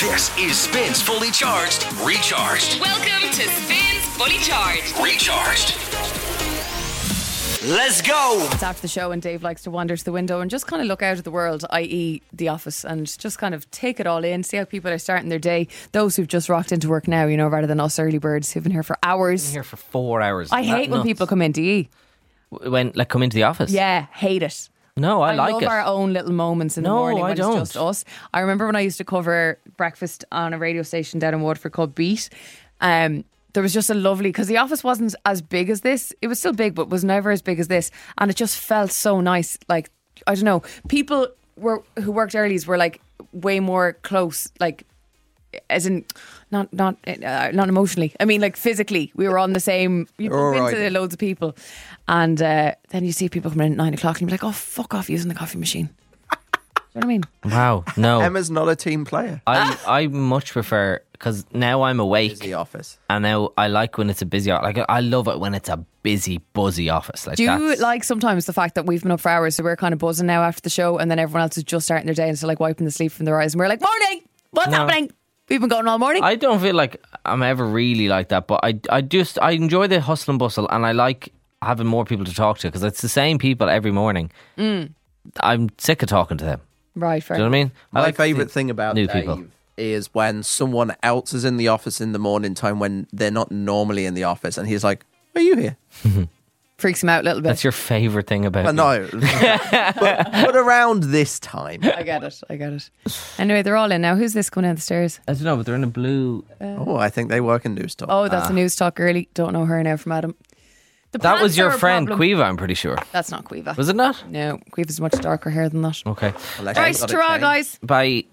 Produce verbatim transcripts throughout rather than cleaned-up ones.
This is Spins Fully Charged, Recharged. Welcome to Spins Fully Charged, Recharged. Let's go. It's after the show and Dave likes to wander to the window and just kind of look out at the world, that is the office, and just kind of take it all in, see how people are starting their day. Those who've just rocked into work now, you know, rather than us early birds who've been here for hours. Been here for four hours. I hate when nuts? people come in, do you? When, like, come into the office? Yeah, hate it. No, I, I like love it. our own little moments in No, the morning I when don't. it's just us. I remember when I used to cover breakfast on a radio station down in Waterford called Beat. Um, there was just a lovely, because the office wasn't as big as this. It was still big, but was never as big as this. And it just felt so nice. Like, I don't know, people were who worked earlies were like way more close, like, as in not not uh, not emotionally. I mean, like physically, we were on the same. You bump right. into loads of people, and uh, then you see people coming in at nine o'clock, and you're like, "Oh, fuck off using the coffee machine." Do you know what I mean? Wow, no. Emma's not a team player. I, I much prefer, because now I'm awake. Busy office. And now I like when it's a busy office. Like, I love it when it's a busy, buzzy office. Like, Do you that's, like sometimes the fact that we've been up for hours, so we're kind of buzzing now after the show, and then everyone else is just starting their day and still like wiping the sleep from their eyes, and we're like, "Morning, what's No. happening?" We've been going all morning. I don't feel like I'm ever really like that, but I, I just, I enjoy the hustle and bustle, and I like having more people to talk to, because it's the same people every morning. Mm. I'm sick of talking to them. Right, fair. Do you know what I mean? I My like favourite the thing about new Dave people. is when someone else is in the office in the morning time when they're not normally in the office, and he's like, "Are you here?" Freaks him out a little bit. That's your favourite thing about Well, me. no, but, but around this time, I get it. I get it. Anyway, they're all in now. Who's this coming down the stairs? I don't know, but they're in a blue. oh, I think they work in News Talk. Oh, that's a news talk girly. Don't know her now from Adam. The That was pants your are a friend, problem. Quiva, I'm pretty sure. That's not Quiva. Was it not? No, Quiva's much darker hair than that. Okay. Alexa's Right, got a ta-ra, chain. guys. Bye.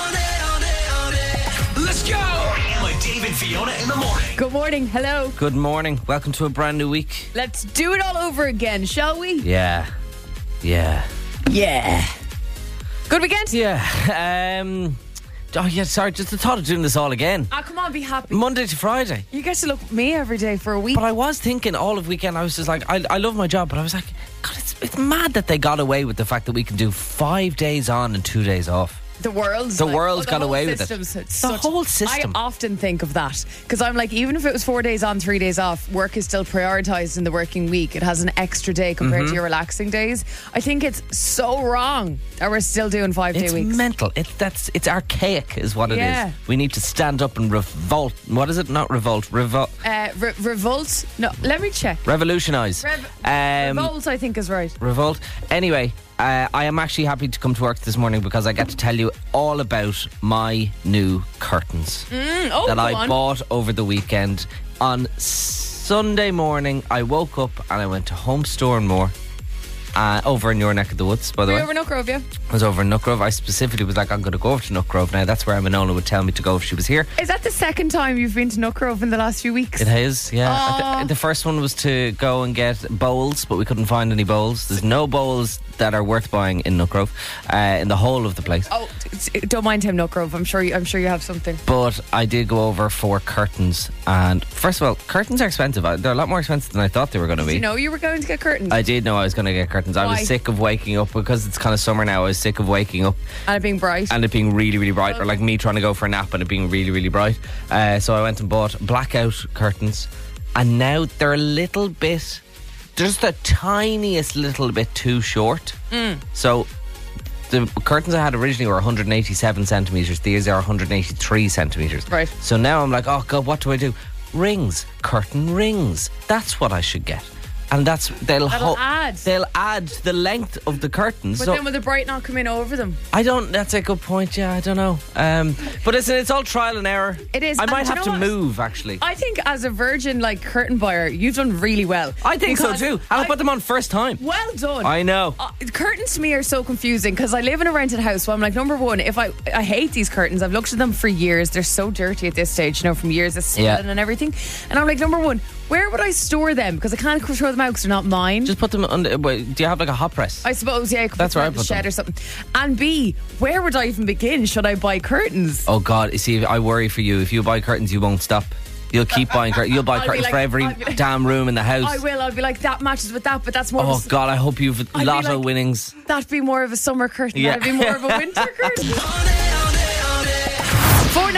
Let's go. With Dave and Fiona in the morning. Good morning. Hello. Good morning. Welcome to a brand new week. Let's do it all over again, shall we? Yeah. Yeah. Yeah. Good weekend? Yeah. Um, oh, yeah, sorry. Just the thought of doing this all again. Ah, come on, be happy. Monday to Friday. You get to look at me every day for a week. But I was thinking all of weekend, I was just like, I, I love my job, but I was like, God, it's, it's mad that they got away with the fact that we can do five days on and two days off. The world's The like, world's oh, the got whole away with it. system's it's The such- whole system. I often think of that because I'm like, even if it was four days on, three days off, work is still prioritised in the working week. It has an extra day compared Mm-hmm. to your relaxing days. I think it's so wrong that we're still doing five day It's weeks. mental. It's that's it's archaic, is what it Yeah. is. We need to stand up and revolt. What is it? Not revolt. Revolt. uh, re- revolt? No, let me check. Revolutionize. Rev- um, revolt, I think, is right. Revolt. Anyway, uh, I am actually happy to come to work this morning because I get to tell you all about my new curtains Mm, oh, that go I on. bought over the weekend. On Sunday morning, I woke up and I went to Home Store and More. Uh, over in your neck of the woods, by the Were way. you over in Oak yeah? I was over in Nutgrove. I specifically was like, I'm going to go over to Nutgrove now. That's where Manola would tell me to go if she was here. Is that the second time you've been to Nutgrove in the last few weeks? It is, yeah. Aw. The, the first one was to go and get bowls, but we couldn't find any bowls. There's no bowls that are worth buying in Nutgrove, uh, in the whole of the place. Oh, t- t- don't mind him, Nutgrove. I'm sure. You, I'm sure you have something. But I did go over for curtains, and first of all, curtains are expensive. I- They're a lot more expensive than I thought they were going to Did be. you know you were going to get curtains? I did know I was going to get curtains. I Why? was sick of waking up because it's kind of summer now. I was sick of waking up and it being bright. and it being really, really bright, or Okay. like me trying to go for a nap and it being really, really bright. Uh, so I went and bought blackout curtains, and now they're a little bit, just the tiniest little bit too short. Mm. So the curtains I had originally were one hundred eighty-seven centimetres. These are one hundred eighty-three centimetres. Right. So now I'm like, oh God, what do I do? Rings, curtain rings. That's what I should get. And that's they'll That'll ho- add. they'll add the length of the curtains. but so then will the bright not come in over them? I don't. That's a good point. Yeah, I don't know. Um, but listen, it's all trial and error. It is, I and might do you have to know what? move. Actually, I, I think as a virgin like curtain buyer, you've done really well. think so Because too. And I, I- put them on first time. Well done. I know. Uh, curtains to me are so confusing because I live in a rented house. So I'm like, number one, if I I hate these curtains. I've looked at them for years. They're so dirty at this stage, you know, from years of stealing Yeah. and everything. And I'm like, number one, where would I store them? Because I can't throw them out because they're not mine. Just put them on. The, wait, do you have like a hot press? I suppose, yeah, I could That's put them where I in the put them. shed or something. And B, where would I even begin? Should I buy curtains? Oh God! You see, I worry for you. If you buy curtains, you won't stop. You'll keep buying curtains. You'll buy I'll be curtains like- for every I'll be like- damn room in the house. I will. I'll be like, that matches with that, but that's more. Oh of a, God! I hope you've I'd be lotto like- winnings. That'd be more of a summer curtain. Yeah. That'd be more of a winter curtain.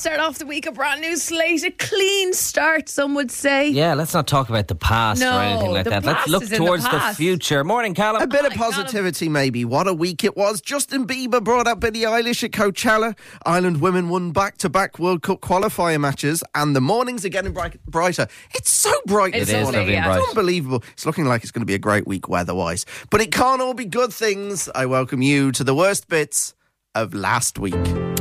start off the week a brand new slate, a clean start, some would say. Yeah, let's not talk about the past No, or anything like the that. Let's past look is in the towards the, past. future. Morning, Callum. A bit of my God. positivity, maybe. What a week it was. Justin Bieber brought out Billie Eilish at Coachella. Ireland women won back-to-back World Cup qualifier matches, and the mornings are getting bright- brighter. It's so bright It's this It is morning. lovely and yeah. bright. It's unbelievable. It's looking like it's going to be a great week weather-wise. But it can't all be good things. I welcome you to the worst bits of last week.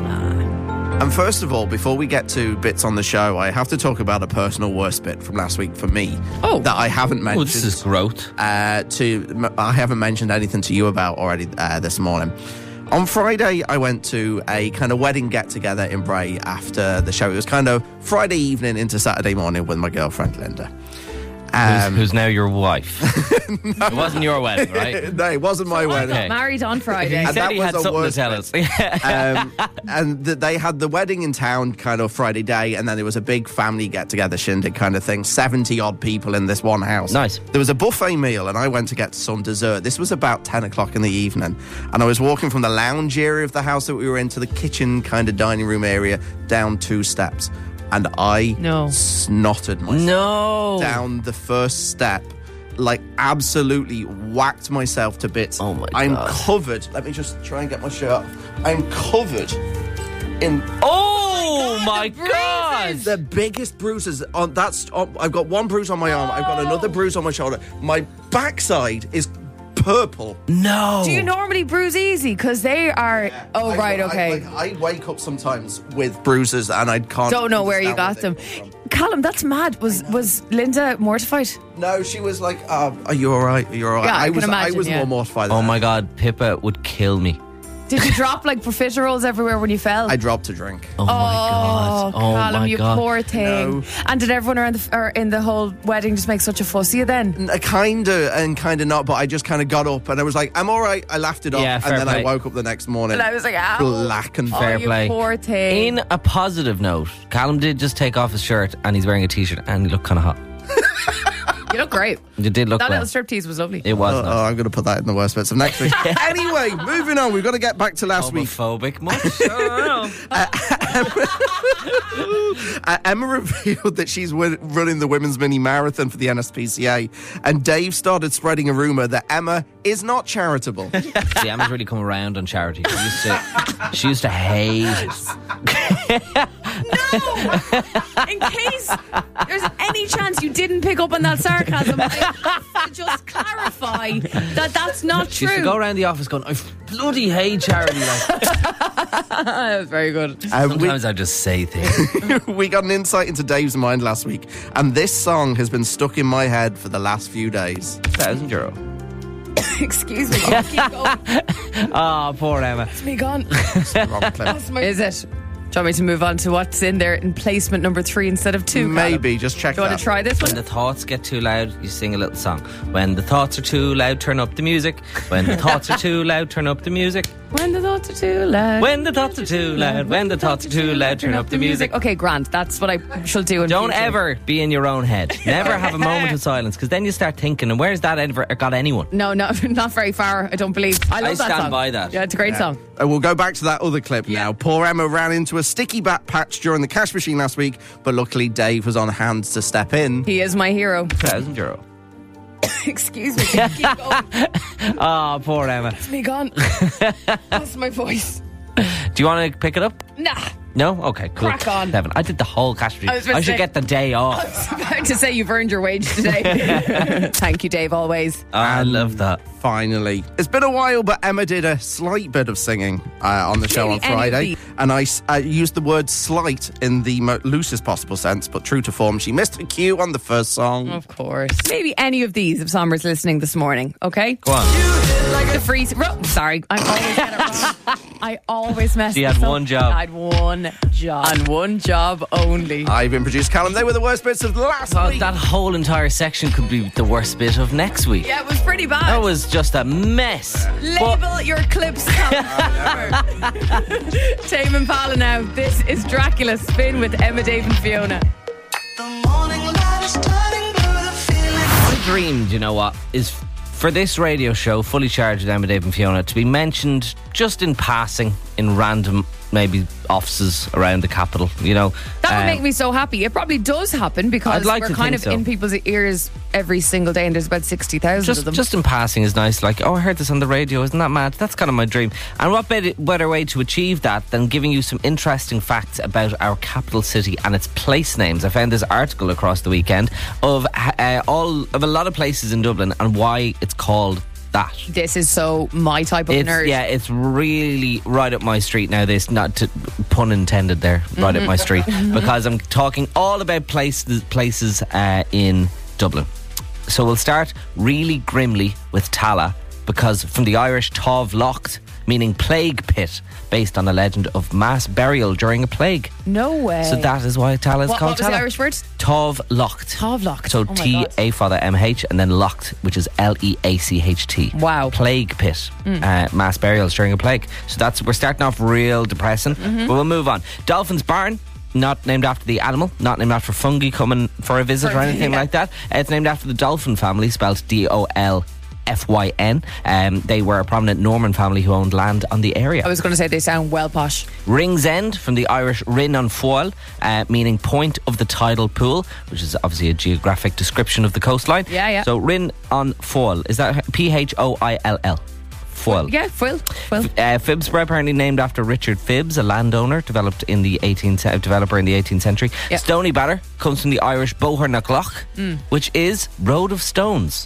And first of all, before we get to bits on the show, I have to talk about a personal worst bit from last week for me. Oh. That I haven't mentioned. Oh, this is growth. Uh, to I haven't mentioned anything to you about already uh, this morning. On Friday, I went to a kind of wedding get-together in Bray after the show. It was kind of Friday evening into Saturday morning with my girlfriend, Linda. Who's, Um, who's now your wife? It wasn't your wedding, right? no, it wasn't my I wedding. got Okay. married on Friday. He And said that he was had a something to worse tell bit. us. um, and th- they had the wedding in town kind of Friday day, and then there was a big family get-together shindig kind of thing. seventy-odd people in this one house. Nice. There was a buffet meal, and I went to get some dessert. This was about ten o'clock in the evening, and I was walking from the lounge area of the house that we were in to the kitchen kind of dining room area, down two steps. And I No. snotted myself No. down the first step, like absolutely whacked myself to bits. Oh my I'm God. covered. Let me just try and get my shirt off. I'm covered in Oh my the God! bruises. the biggest bruises. On that's. On, I've got one bruise on my arm. I've got another bruise on my shoulder. My backside is purple. No. Do you normally bruise easy? Because they are. Oh, I- right, I- okay. like, I wake up sometimes with bruises, and I can't. Don't know where you understand got them. where they come from. Callum, that's mad. Was was Linda mortified? No, she was like, uh, "Are you all right? Are you all right?" Yeah, I I can was. imagine, I was yeah. more mortified. Than Oh that. my God, Pippa would kill me. Did you drop like profiteroles everywhere when you fell? I dropped a drink. Oh, my God. Oh Callum, my you God. poor thing. No. And did everyone around the, or in the whole wedding just make such a fuss of you then? Kind of and kind of not, but I just kind of got up and I was like, I'm all right. I laughed it off, Yeah, and fair then play. I woke up the next morning And I was like, ow. black and Oh, Fair you play. poor thing. In a positive note, Callum did just take off his shirt and he's wearing a t-shirt and he looked kind of hot. You look great. You did look That well. little striptease was lovely. It was Oh, nice. oh, I'm going to put that in the worst bits of next week. Anyway, moving on. We've got to get back to last week. Homophobic much? Oh, Uh, Emma revealed that she's win- running the women's mini marathon for the N S P C A, and Dave started spreading a rumour that Emma is not charitable. See, Emma's really come around on charity. She used to, she used to hate it. In case there's any chance you didn't pick up on that sarcasm, I have to just clarify that that's not She used to true. go around the office going, I bloody hate charity. Like, That was very good. Uh, we- sometimes I just say things. we got an insight into Dave's mind last week, and this song has been stuck in my head for the last few days. Thousand euro. Excuse me. Keep going. Oh, poor Emma. It's me gone. Wrong clip. Is it? Do you want me to move on to what's in there in placement number three instead of two? Callum? Maybe, just check Do you that. want to try this When one? the thoughts get too loud, you sing a little song. When the thoughts are too loud, turn up the music. When the thoughts are too loud, turn up the music. When the thoughts are too loud. When the thoughts are too loud, when the thoughts are too loud, turn up the music. Okay, Grant. That's what I shall do in Don't future. ever be in your own head. Never have a moment of silence, because then you start thinking, and where's that ever got anyone? No, no, not very far. I don't believe. I love I that stand song. by that. Yeah, it's a great song. Uh, we'll go back to that other clip Yeah. now. Poor Emma ran into a sticky bat patch during the cash machine last week, but luckily Dave was on hand to step in. He is my hero. Thousand euro. Excuse me. Keep going. Oh, poor Emma. It's me gone. That's my voice. Do you want to pick it up? Nah. No? Okay, cool. Crack on. Devin, I did the whole cash machine. I was about I to should say- get the day off. I was about to say you've earned your wage today. Thank you, Dave, always. I love that. Finally. It's been a while, but Emma did a slight bit of singing uh, on the show Maybe on any of Friday. these. And I, s- I used the word slight in the mo- loosest possible sense, but true to form, she missed a cue on the first song. Of course. Maybe any of these if Sommer's listening this morning, okay? Go on. The freeze. Ro- Sorry, I always get it wrong. I always mess She this had up. one job. I had one job. And one job only. I've been producer Callum. They were the worst bits of last Oh, week. that whole entire section could be the worst bit of next week. Yeah, it was pretty bad. That was just a mess. But Label your clips. Tame Impala now. This is Dracula Spin with Emma, Dave and Fiona. my dream, do you know what, is for this radio show, Fully Charged with Emma, Dave and Fiona, to be mentioned just in passing in random maybe offices around the capital, you know. That would Um, make me so happy. It probably does happen because I'd like we're to kind think of so. in people's ears every single day, and there's about sixty thousand Just, of them. just in passing is nice. Like, oh, I heard this on the radio. Isn't that mad? That's kind of my dream. And what better, better way to achieve that than giving you some interesting facts about our capital city and its place names? I found this article across the weekend of uh, all of a lot of places in Dublin and why it's called that. This is so my type of It's, nerd. yeah, it's really right up my street now. This, not to, pun intended there, right up my street, because I'm talking all about places, places uh, in Dublin. So we'll start really grimly with Tala, because from the Irish Táv Locht, meaning plague pit, based on a legend of mass burial during a plague. No way. So that is why Tala is what, called what was Tala. the Irish word? Táv Locht. Táv Locht. So Oh my T God. A for the M H and then Locht, which is L E A C H T. Wow. Plague pit. Uh, mass burials during a plague. So that's, we're starting off real depressing, but we'll move on. Dolphin's Barn. Not named after the animal, not named after fungi coming for a visit or anything Yeah. like that. Uh, It's named after the dolphin family, spelled D O L F Y N. Um, they were a prominent Norman family who owned land on the area. I was going to say they sound well posh. Rings End, from the Irish Rin on Foil, uh, meaning point of the tidal pool, which is obviously a geographic description of the coastline. Yeah, yeah. So Rin on Foil, is that P H O I L L? Foil. Yeah, Phil. Phil. Uh, Phibsborough, apparently named after Richard Phibbs, a landowner developed in the eighteenth uh, developer in the eighteenth century. Yep. Stony Batter comes from the Irish Boher na Gloch, Mm. which is Road of Stones.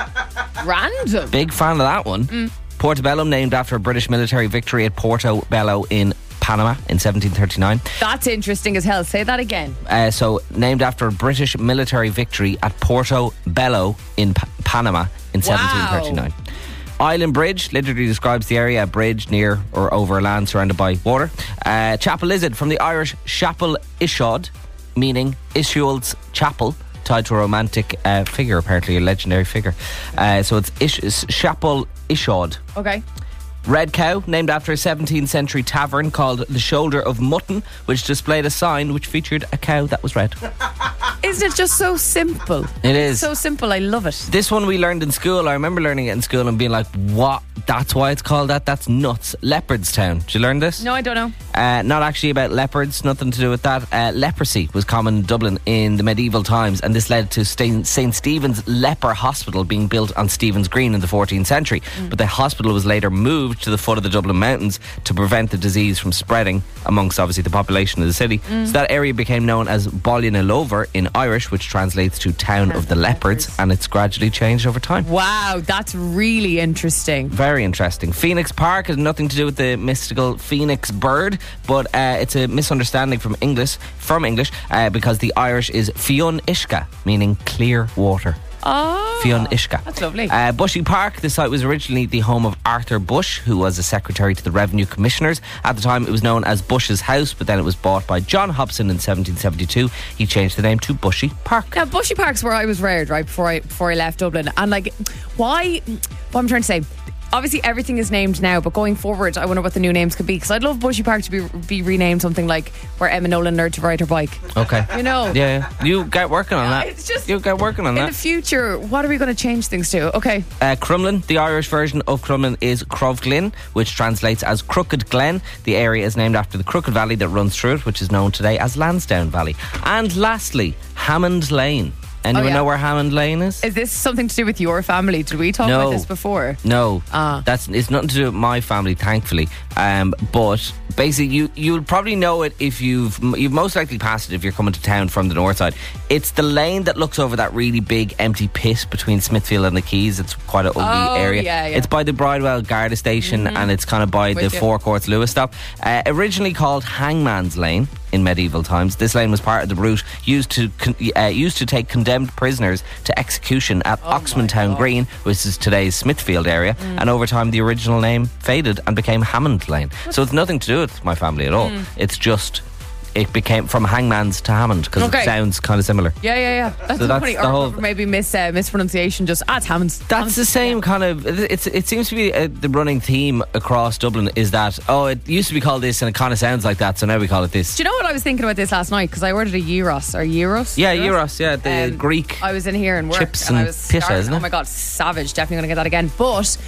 Random. Big fan of that one. Mm. Portobello, named after a British military victory at Porto Bello in Panama in seventeen thirty-nine. That's interesting as hell. Say that again. Uh, so, named after a British military victory at Porto Bello in P- Panama in Wow. seventeen thirty-nine. Island Bridge literally describes the area, a bridge near or over land surrounded by water. Uh, Chapel Isid, from the Irish Chapel Ishod, meaning Ishuald's Chapel, tied to a romantic uh, figure, apparently a legendary figure. Uh, so it's Ish- it's Chapel Ishod. Okay. Red Cow, named after a seventeenth century tavern called the Shoulder of Mutton, which displayed a sign which featured a cow that was red. Isn't it just so simple? It is. So simple. I love it. This one we learned in school. I remember learning it in school and being like, what? That's why it's called that? That's nuts. Leopardstown. Did you learn this? No, I don't know. Uh, not actually about leopards, nothing to do with that. Uh, leprosy was common in Dublin in the medieval times, and this led to Saint Stephen's Leper Hospital being built on Stephen's Green in the fourteenth century. Mm. But the hospital was later moved to the foot of the Dublin Mountains to prevent the disease from spreading amongst obviously the population of the city. Mm. So that area became known as Ballinalover in Irish, which translates to Town of the Leopards, and it's gradually changed over time. Wow, that's really interesting. Very interesting. Phoenix Park has nothing to do with the mystical phoenix bird, but uh, it's a misunderstanding from English, from English, uh, because the Irish is Fionn Ishka, meaning clear water. Oh, Fionn Ishka. that's lovely. Uh, Bushy Park, the site was originally the home of Arthur Bush, who was a secretary to the Revenue Commissioners. At the time, it was known as Bush's House, but then it was bought by John Hobson in seventeen seventy-two. He changed the name to Bushy Park. Now, Bushy Park's where I was reared, right, before I before I left Dublin. And, like, why... What I'm trying to say... Obviously, everything is named now, but going forward, I wonder what the new names could be. Because I'd love Bushy Park to be be renamed something like where Emma Nolan learned to ride her bike. Okay. You know? Yeah, yeah. You get working on that. It's just- You get working on In that. the future, what are we going to change things to? Okay. Uh, Crumlin, the Irish version of Crumlin is Crowglin, which translates as Crooked Glen. The area is named after the Crooked Valley that runs through it, which is known today as Lansdowne Valley. And lastly, Hammond Lane. Anyone Oh, yeah. know where Hammond Lane is? Is this something to do with your family? Did we talk No. about this before? No, Ah. that's it's nothing to do with my family, thankfully. Um, but basically, you you'll probably know it if you've you've most likely passed it if you're coming to town from the north side. It's the lane that looks over that really big empty pit between Smithfield and the Quays. It's quite an ugly Oh, area. yeah, yeah. It's by the Bridewell Garda station, and it's kind of by With the you. Four Courts Lewis stop. Uh, originally called Hangman's Lane in medieval times, this lane was part of the route used to con- uh, used to take condemned prisoners to execution at Oxmantown Green, which is today's Smithfield area. And over time, the original name faded and became Hammond Lane. So it's nothing to do with my family at all. It's just it became from Hangman's to Hammond because Okay. it sounds kind of similar. Yeah, yeah, yeah. That's So so that's funny. the Or whole- maybe mis, uh, mispronunciation. Just, ah, it's Hammonds. That's Hammonds. the same kind of. It's. It seems to be uh, the running theme across Dublin is that oh, it used to be called this and it kind of sounds like that, so now we call it this. Do you know what I was thinking about this last night? Because I ordered a gyros or gyros. Yeah, Euros. Yeah, the Um, Greek. I was in here and work chips and I and was pita, starting- isn't it? Oh my god, savage! Definitely going to get that again. But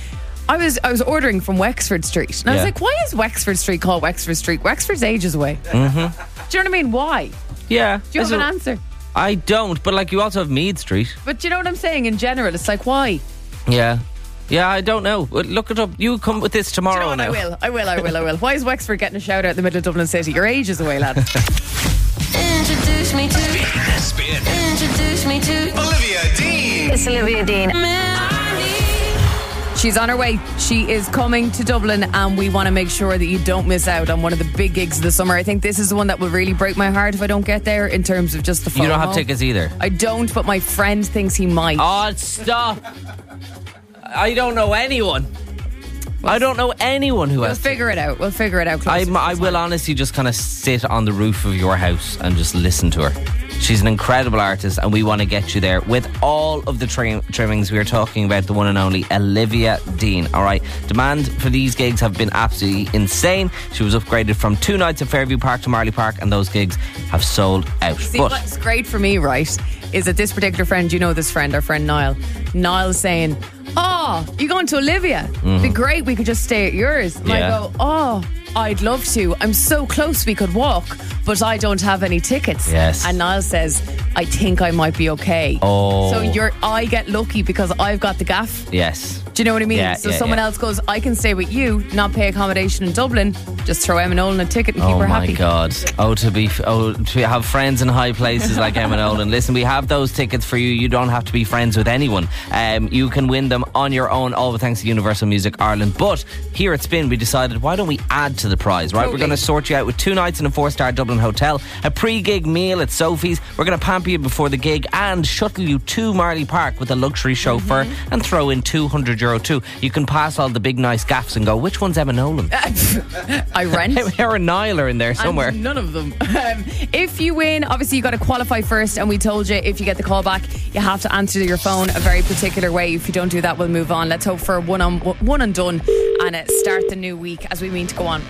I was I was ordering from Wexford Street, and I was Yeah. like, why is Wexford Street called Wexford Street? Wexford's ages away. Mm-hmm. Do you know what I mean? Why? Yeah. Do you have an answer? I don't, but like you also have Mead Street. But do you know what I'm saying? In general, it's like, why? Yeah. Yeah, I don't know. But look it up. You come with this tomorrow Do you know what? now. I will. I will. I will. I will. Why is Wexford getting a shout out in the middle of Dublin City? Your age is away, lad. Introduce me to. Spin. Introduce me to. Olivia Dean. It's Olivia Dean. She's on her way. She is coming to Dublin, and we want to make sure that you don't miss out on one of the big gigs of the summer. I think this is the one that will really break my heart if I don't get there, in terms of just the FOMO. You don't have tickets either. I don't, but my friend thinks he might. Oh, stop. I don't know anyone. I don't know anyone who We'll has figure it out. We'll figure it out. I, closer to I the will time. honestly just kind of sit on the roof of your house and just listen to her. She's an incredible artist, and we want to get you there with all of the trim- trimmings. We are talking about the one and only Olivia Dean. All right, demand for these gigs have been absolutely insane. She was upgraded from two nights at Fairview Park to Marley Park, and those gigs have sold out. See, but what's great for me, right, is that this particular friend, you know this friend, our friend Niall, Niall's saying, oh, you going to Olivia? It'd be great, we could just stay at yours. And Yeah. I go, oh, I'd love to. I'm so close we could walk, but I don't have any tickets. Yes. And Niall says, I think I might be okay. Oh. So you're, I get lucky because I've got the gaff. yes. Do you know what I mean? Yeah, so yeah, someone yeah. else goes, I can stay with you, not pay accommodation in Dublin, just throw Emma Nolan a ticket and keep Oh her my happy. God! Oh, to be oh to have friends in high places like Emma Nolan. Listen, we have those tickets for you. You don't have to be friends with anyone. Um, you can win them on your own, all thanks to Universal Music Ireland. But here at Spin, we decided, why don't we add to the prize? Right, Totally. we're going to sort you out with two nights in a four-star Dublin hotel, a pre-gig meal at Sophie's. We're going to pamper you before the gig and shuttle you to Marley Park with a luxury chauffeur, Mm-hmm. and throw in two hundred euro too. You can pass all the big nice gaffs and go, which one's Emma Nolan? I rent. Her and Niall are in there somewhere. And none of them. Um, if you win, obviously you got to qualify first, and we told you if you get the call back, you have to answer your phone a very particular way. If you don't do that, we'll move on. Let's hope for a one on one and done, and uh, start the new week as we mean to go on.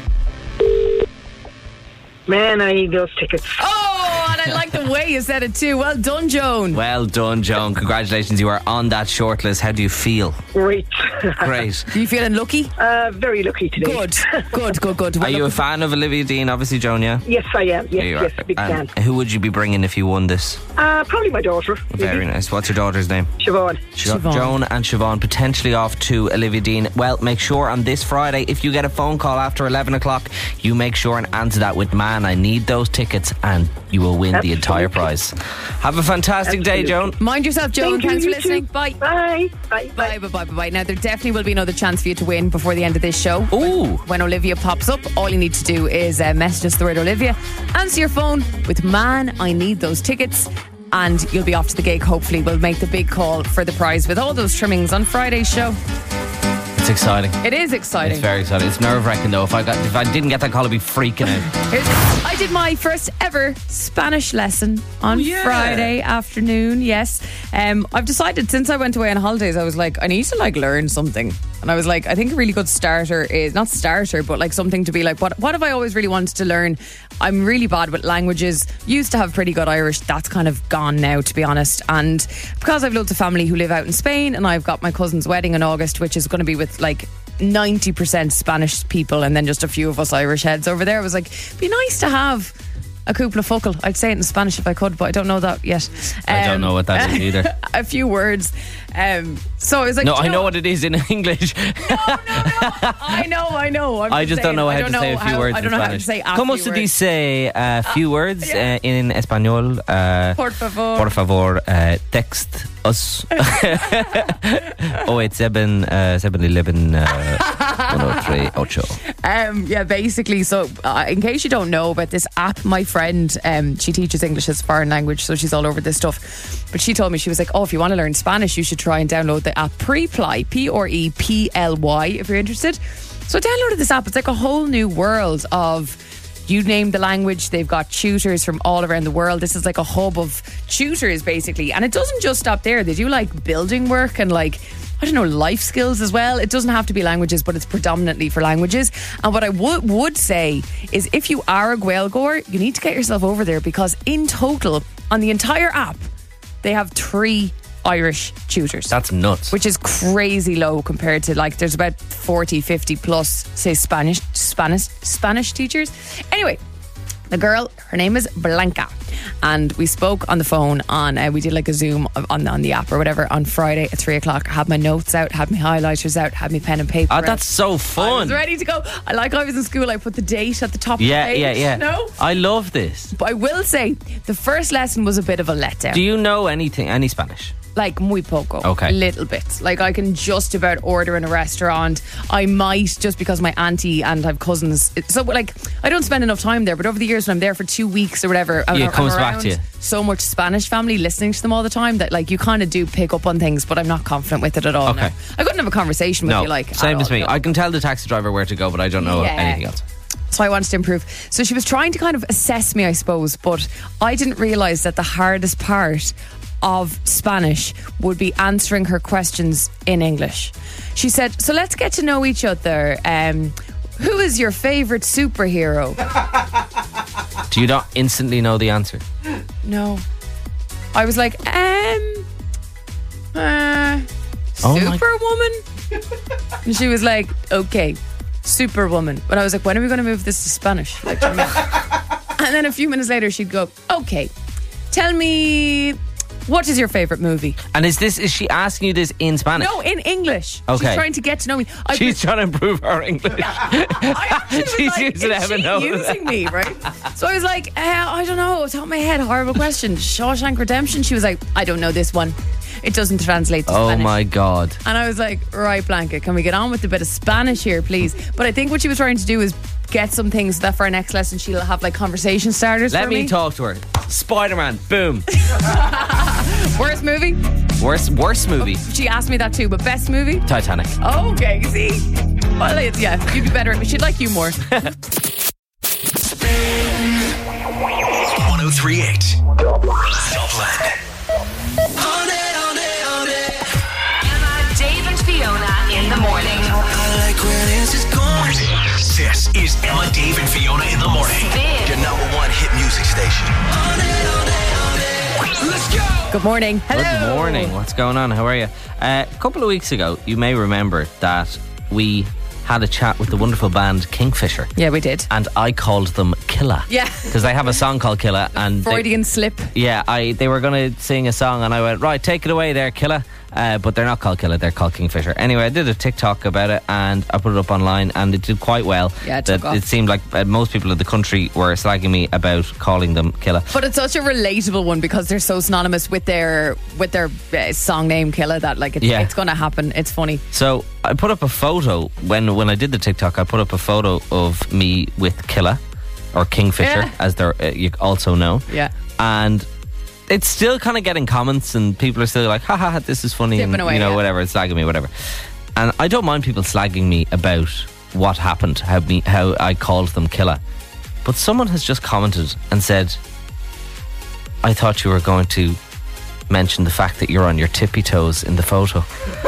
Man, I need those tickets. Oh, and I like the way you said it too. Well done, Joan. Well done, Joan. Congratulations, you are on that shortlist. How do you feel? Great. Great. Are you feeling lucky? uh, very lucky today. Good, good, good, good. Well, Are you a look, fan of Olivia Dean? Obviously, Joan, yeah? Yes, I am. Yes, You yes, are. big fan. And who would you be bringing if you won this? Uh, probably my daughter. Very nice. What's your daughter's name? Siobhan. Jo- Siobhan. Joan and Siobhan potentially off to Olivia Dean. Well, make sure on this Friday, if you get a phone call after eleven o'clock, you make sure and answer that with, man, I need those tickets, and you will win the entire prize. Have a fantastic day, Joan. mind yourself, Joan. Thank you, Thanks for you listening. too. Bye. Bye. Bye. Bye, bye, bye, bye, bye. Now, there definitely will be another chance for you to win before the end of this show. Ooh. When Olivia pops up, all you need to do is uh, message us the word Olivia, answer your phone with, man, I need those tickets, and you'll be off to the gig. Hopefully, we'll make the big call for the prize with all those trimmings on Friday's show. It's exciting. It is exciting. It's very exciting. It's nerve-wracking, though. If I got, if I didn't get that call, I'd be freaking out. Here's- I did my first ever Spanish lesson on Oh, yeah. Friday afternoon. Yes, um, I've decided since I went away on holidays, I was like, I need to like learn something. And I was like, I think a really good starter is not starter, but like something to be like, what what have I always really wanted to learn? I'm really bad with languages. Used to have pretty good Irish. That's kind of gone now, to be honest. And because I've loads of family who live out in Spain, and I've got my cousin's wedding in August, which is going to be with like ninety percent Spanish people and then just a few of us Irish heads over there. I was like, it'd be nice to have a couple of focal. I'd say it in Spanish if I could, but I don't know that yet. I don't Um, know what that is either. A few words. Um, so I was like, No, "Do you I know what it is in English. I know, I know. I'm I just don't saying, know I how don't to say a know few how- words I in don't know how to Spanish. say a ¿Cómo few se words. dice a few words yeah. uh, in español? Uh, Por favor. Por favor, uh, text us. oh eight seven, uh, seven eleven, uh, one oh three ocho. Um, yeah, basically. So, uh, in case you don't know about this app, my friend, um, she teaches English as a foreign language, so she's all over this stuff. But she told me, she was like, "Oh, if you want to learn Spanish, you should try and download the app Preply, P R E P L Y, if you're interested." So, I downloaded this app. It's like a whole new world of. You name the language, they've got tutors from all around the world. This is like a hub of tutors, basically. And it doesn't just stop there. They do like building work and like, I don't know, life skills as well. It doesn't have to be languages, but it's predominantly for languages. And what I would would say is if you are a Gaeilgeoir, you need to get yourself over there, because in total, on the entire app, they have three Irish tutors. That's nuts. Which is crazy low compared to, like, there's about forty, fifty plus, say, Spanish, Spanish, Spanish teachers. Anyway, the girl, her name is Blanca, and we spoke on the phone on, uh, we did like a Zoom on, on the app or whatever on Friday at three o'clock. I had my notes out, had my highlighters out, had my pen and paper Oh, out. that's so I fun. was ready to go. I like I was in school, I put the date at the top Yeah, of the page. yeah, yeah. No? I love this. But I will say, the first lesson was a bit of a letdown. Do you know anything, any Spanish? Like muy poco. Okay. A little bit. Like I can just about order in a restaurant. I might, just because my auntie and I have cousins. So like I don't spend enough time there, but over the years when I'm there for two weeks or whatever, Yeah, it I'm comes back around to you. so much Spanish family listening to them all the time that like you kind of do pick up on things, but I'm not confident with it at all. Okay. now. I couldn't have a conversation with No, you like same at as all, me. no. I can tell the taxi driver where to go, but I don't know Yeah. anything else. So I wanted to improve. So she was trying to kind of assess me, I suppose, but I didn't realise that the hardest part of Spanish would be answering her questions in English. She said, so let's get to know each other. Um, who is your favourite superhero? Do you not instantly know the answer? No. I was like, um, uh, Oh my- Superwoman? And she was like, okay, Superwoman. But I was like, when are we going to move this to Spanish? Like, and then a few minutes later, she'd go, okay, tell me, what is your favourite movie? And is this is she asking you this in Spanish? No, in English. Okay. She's trying to get to know me. I She's trying to improve her English. I actually was She's like, using is Evan she over using me, right? So I was like, uh, I don't know. Top of my head, horrible question. Shawshank Redemption. She was like, I don't know this one. It doesn't translate to Oh Spanish. my God. And I was like, right, Blanca, can we get on with a bit of Spanish here, please? But I think what she was trying to do is get some things so that for our next lesson she'll have like conversation starters Let for me me. talk to her. Spider-Man, boom. Worst movie? Worst, worst movie, She asked me that too, but best movie? Titanic. Oh, okay, see? Well, it's, yeah, you'd be better at me. She'd like you more. one oh three point eight Dublin. Emma, Dave and Fiona in the morning. This is Emma, Dave, and Fiona in the morning. Spin. Your number one hit music station. Let's go. Good morning. Hello. Good morning. What's going on? How are you? Uh, a couple of weeks ago, you may remember that we had a chat with the wonderful band Kingfisher. Yeah, we did. And I called them Killa. Yeah. Because they have a song called Killa. And they- Freudian slip. yeah, I they were going to sing a song, and I went, right, take it away there, Killa. Uh, but they're not called Killa, they're called Kingfisher. Anyway, I did a TikTok about it, and I put it up online, and it did quite well. Yeah, it that took off. It seemed like uh, most people in the country were slagging me about calling them Killa. But it's such a relatable one because they're so synonymous with their with their uh, song name Killa that like it, Yeah. it's going to happen. It's funny. So I put up a photo when when I did the TikTok. I put up a photo of me with Killa, or Kingfisher, Yeah. as they're uh, you also know. Yeah. And it's still kind of getting comments, and people are still like, "Ha ha, ha this is funny," Tipping and away, you know, yeah. whatever, slagging me, whatever. And I don't mind people slagging me about what happened, how me how I called them Killa. But someone has just commented and said, "I thought you were going to mention the fact that you're on your tippy toes in the photo."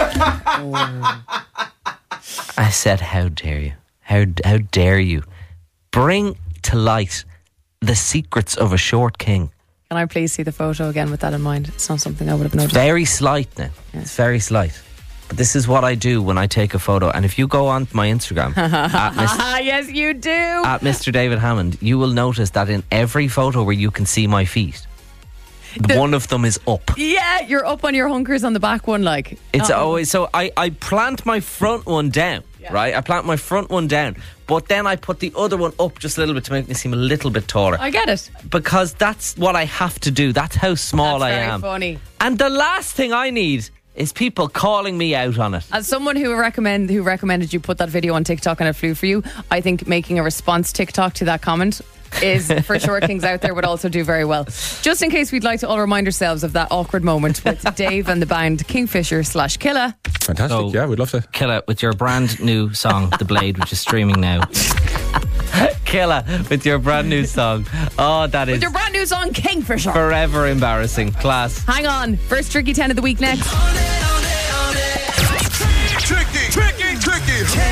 I said, "How dare you? How how dare you bring to light the secrets of a short king?" Can I please see the photo again with that in mind? It's not something I would have noticed. Very slight now. It's very slight. But this is what I do when I take a photo. And if you go on my Instagram at, Mis- Ah, yes, you do. at Mister David Hammond, you will notice that in every photo where you can see my feet, The- one of them is up. Yeah, you're up on your hunkers on the back one, like. It's Oh. always so. I, I plant my front one down, right? I plant my front one down, but then I put the other one up just a little bit to make me seem a little bit taller. I get it. Because that's what I have to do. That's how small That's I very am. funny. And the last thing I need is people calling me out on it. As someone who recommend who recommended you put that video on TikTok and it flew for you, I think making a response TikTok to that comment is for sure things out there would also do very well. Just in case we'd like to all remind ourselves of that awkward moment with Dave and the band Kingfisher slash Killa. Fantastic. So- yeah, we'd love to. Killa with your brand new song, The Blade, which is streaming now. Killa with your brand new song. Oh, that is Your brand new song Kingfisher. forever embarrassing. Class. Hang on. First Tricky ten of the week next. Tricky, tricky, tricky. ten.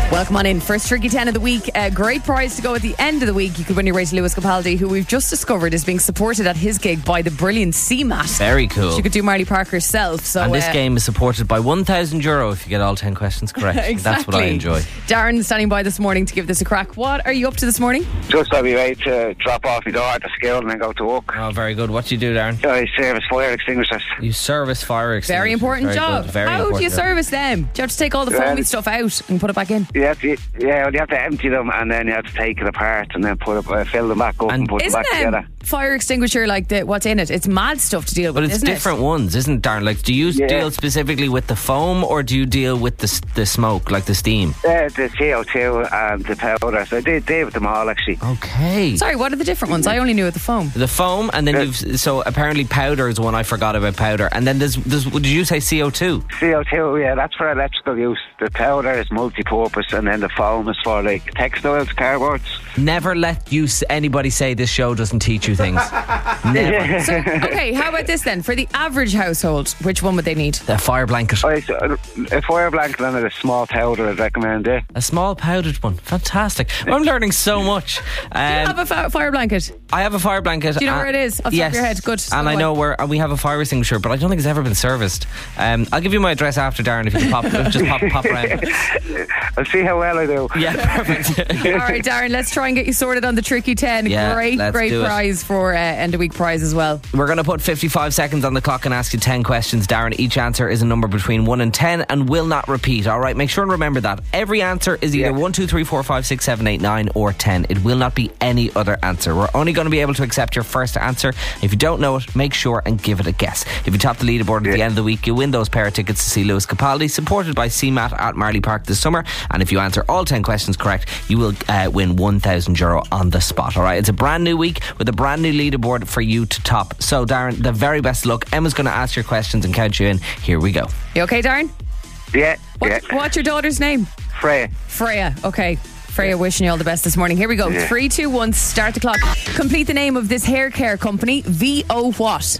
Welcome on in. First Tricky ten of the week. A great prize to go at the end of the week. You could win your way to Lewis Capaldi, who we've just discovered is being supported at his gig by the brilliant C MAT. Very cool. She could do Marley Park herself. So, and this uh, game is supported by one thousand euro if you get all ten questions correct. Exactly. That's what I enjoy. Darren standing by this morning to give this a crack. What are you up to this morning? Just on my way to drop off my daughter at the school and then go to work. Oh, very good. What do you do, Darren? I service fire extinguishers. You service fire extinguishers. Very important Very job. good. Very How important do you job. service them? Do you have to take all the foamy Well, stuff out and put it back in? You have to, yeah, you have to empty them and then you have to take it apart and then put it, uh, fill them back up and, And put them Isn't back a together. fire extinguisher like the what's in it? It's mad stuff to deal with, But it's isn't different it? ones, isn't it, Darren? Like, do you Yeah. deal specifically with the foam or do you deal with the s- the smoke, like the steam? Uh, the C O two and the powder. So I did, did with them all actually. Okay. Sorry, what are the different ones? I only knew it the foam. The foam, and then Yeah. you've so apparently powder is one I forgot about powder, and then there's, there's did you say C O two? C O two, yeah, that's for electrical use. The powder is multi-purpose and then the foam is for like textiles, cardboards. Never let you s- anybody say this show doesn't teach you things. Never. So, okay, how about this then? For the average household, which one would they need? A fire blanket, Right, so, uh, a fire blanket and a small powder I'd recommend it. a small powdered one. Fantastic. I'm learning so much. Um, Have a fi- fire blanket. I have a fire blanket. Do you know uh, where it is? Off the top yes. of your head. Good. So And I do I. know where and we have a fire extinguisher, but I don't think it's ever been serviced. Um, I'll give you my address after, Darren, if you can pop, just pop, pop around. I'll see how well I do. Yeah, perfect. All right, Darren, let's try and get you sorted on the Tricky ten. Yeah, great, let's great do it. prize for uh, end of week prize as well. We're going to put fifty-five seconds on the clock and ask you ten questions, Darren. Each answer is a number between one and ten and will not repeat, all right? Make sure and remember that. Every answer is either Yeah. one, two, three, four, five, six, seven, eight, nine or ten. It will not be any other answer. We're only going to be able to accept your first answer. If you don't know it, make sure and give it a guess. If you top the leaderboard at the Yeah. end of the week, you win those pair of tickets to see Lewis Capaldi, supported by C MAT at Marley Park this summer. And if you answer all ten questions correct, you will uh, win one thousand euro on the spot, all right? It's a brand new week with a brand new leaderboard for you to top. So, Darren, the very best of luck. Emma's going to ask your questions and count you in. Here we go. You okay, Darren? Yeah, What, yeah. What's your daughter's name? Freya. Freya. Okay. Freya, wishing you all the best this morning. Here we go. Yeah. Three, two, one, start the clock. Complete the name of this hair care company. V O what?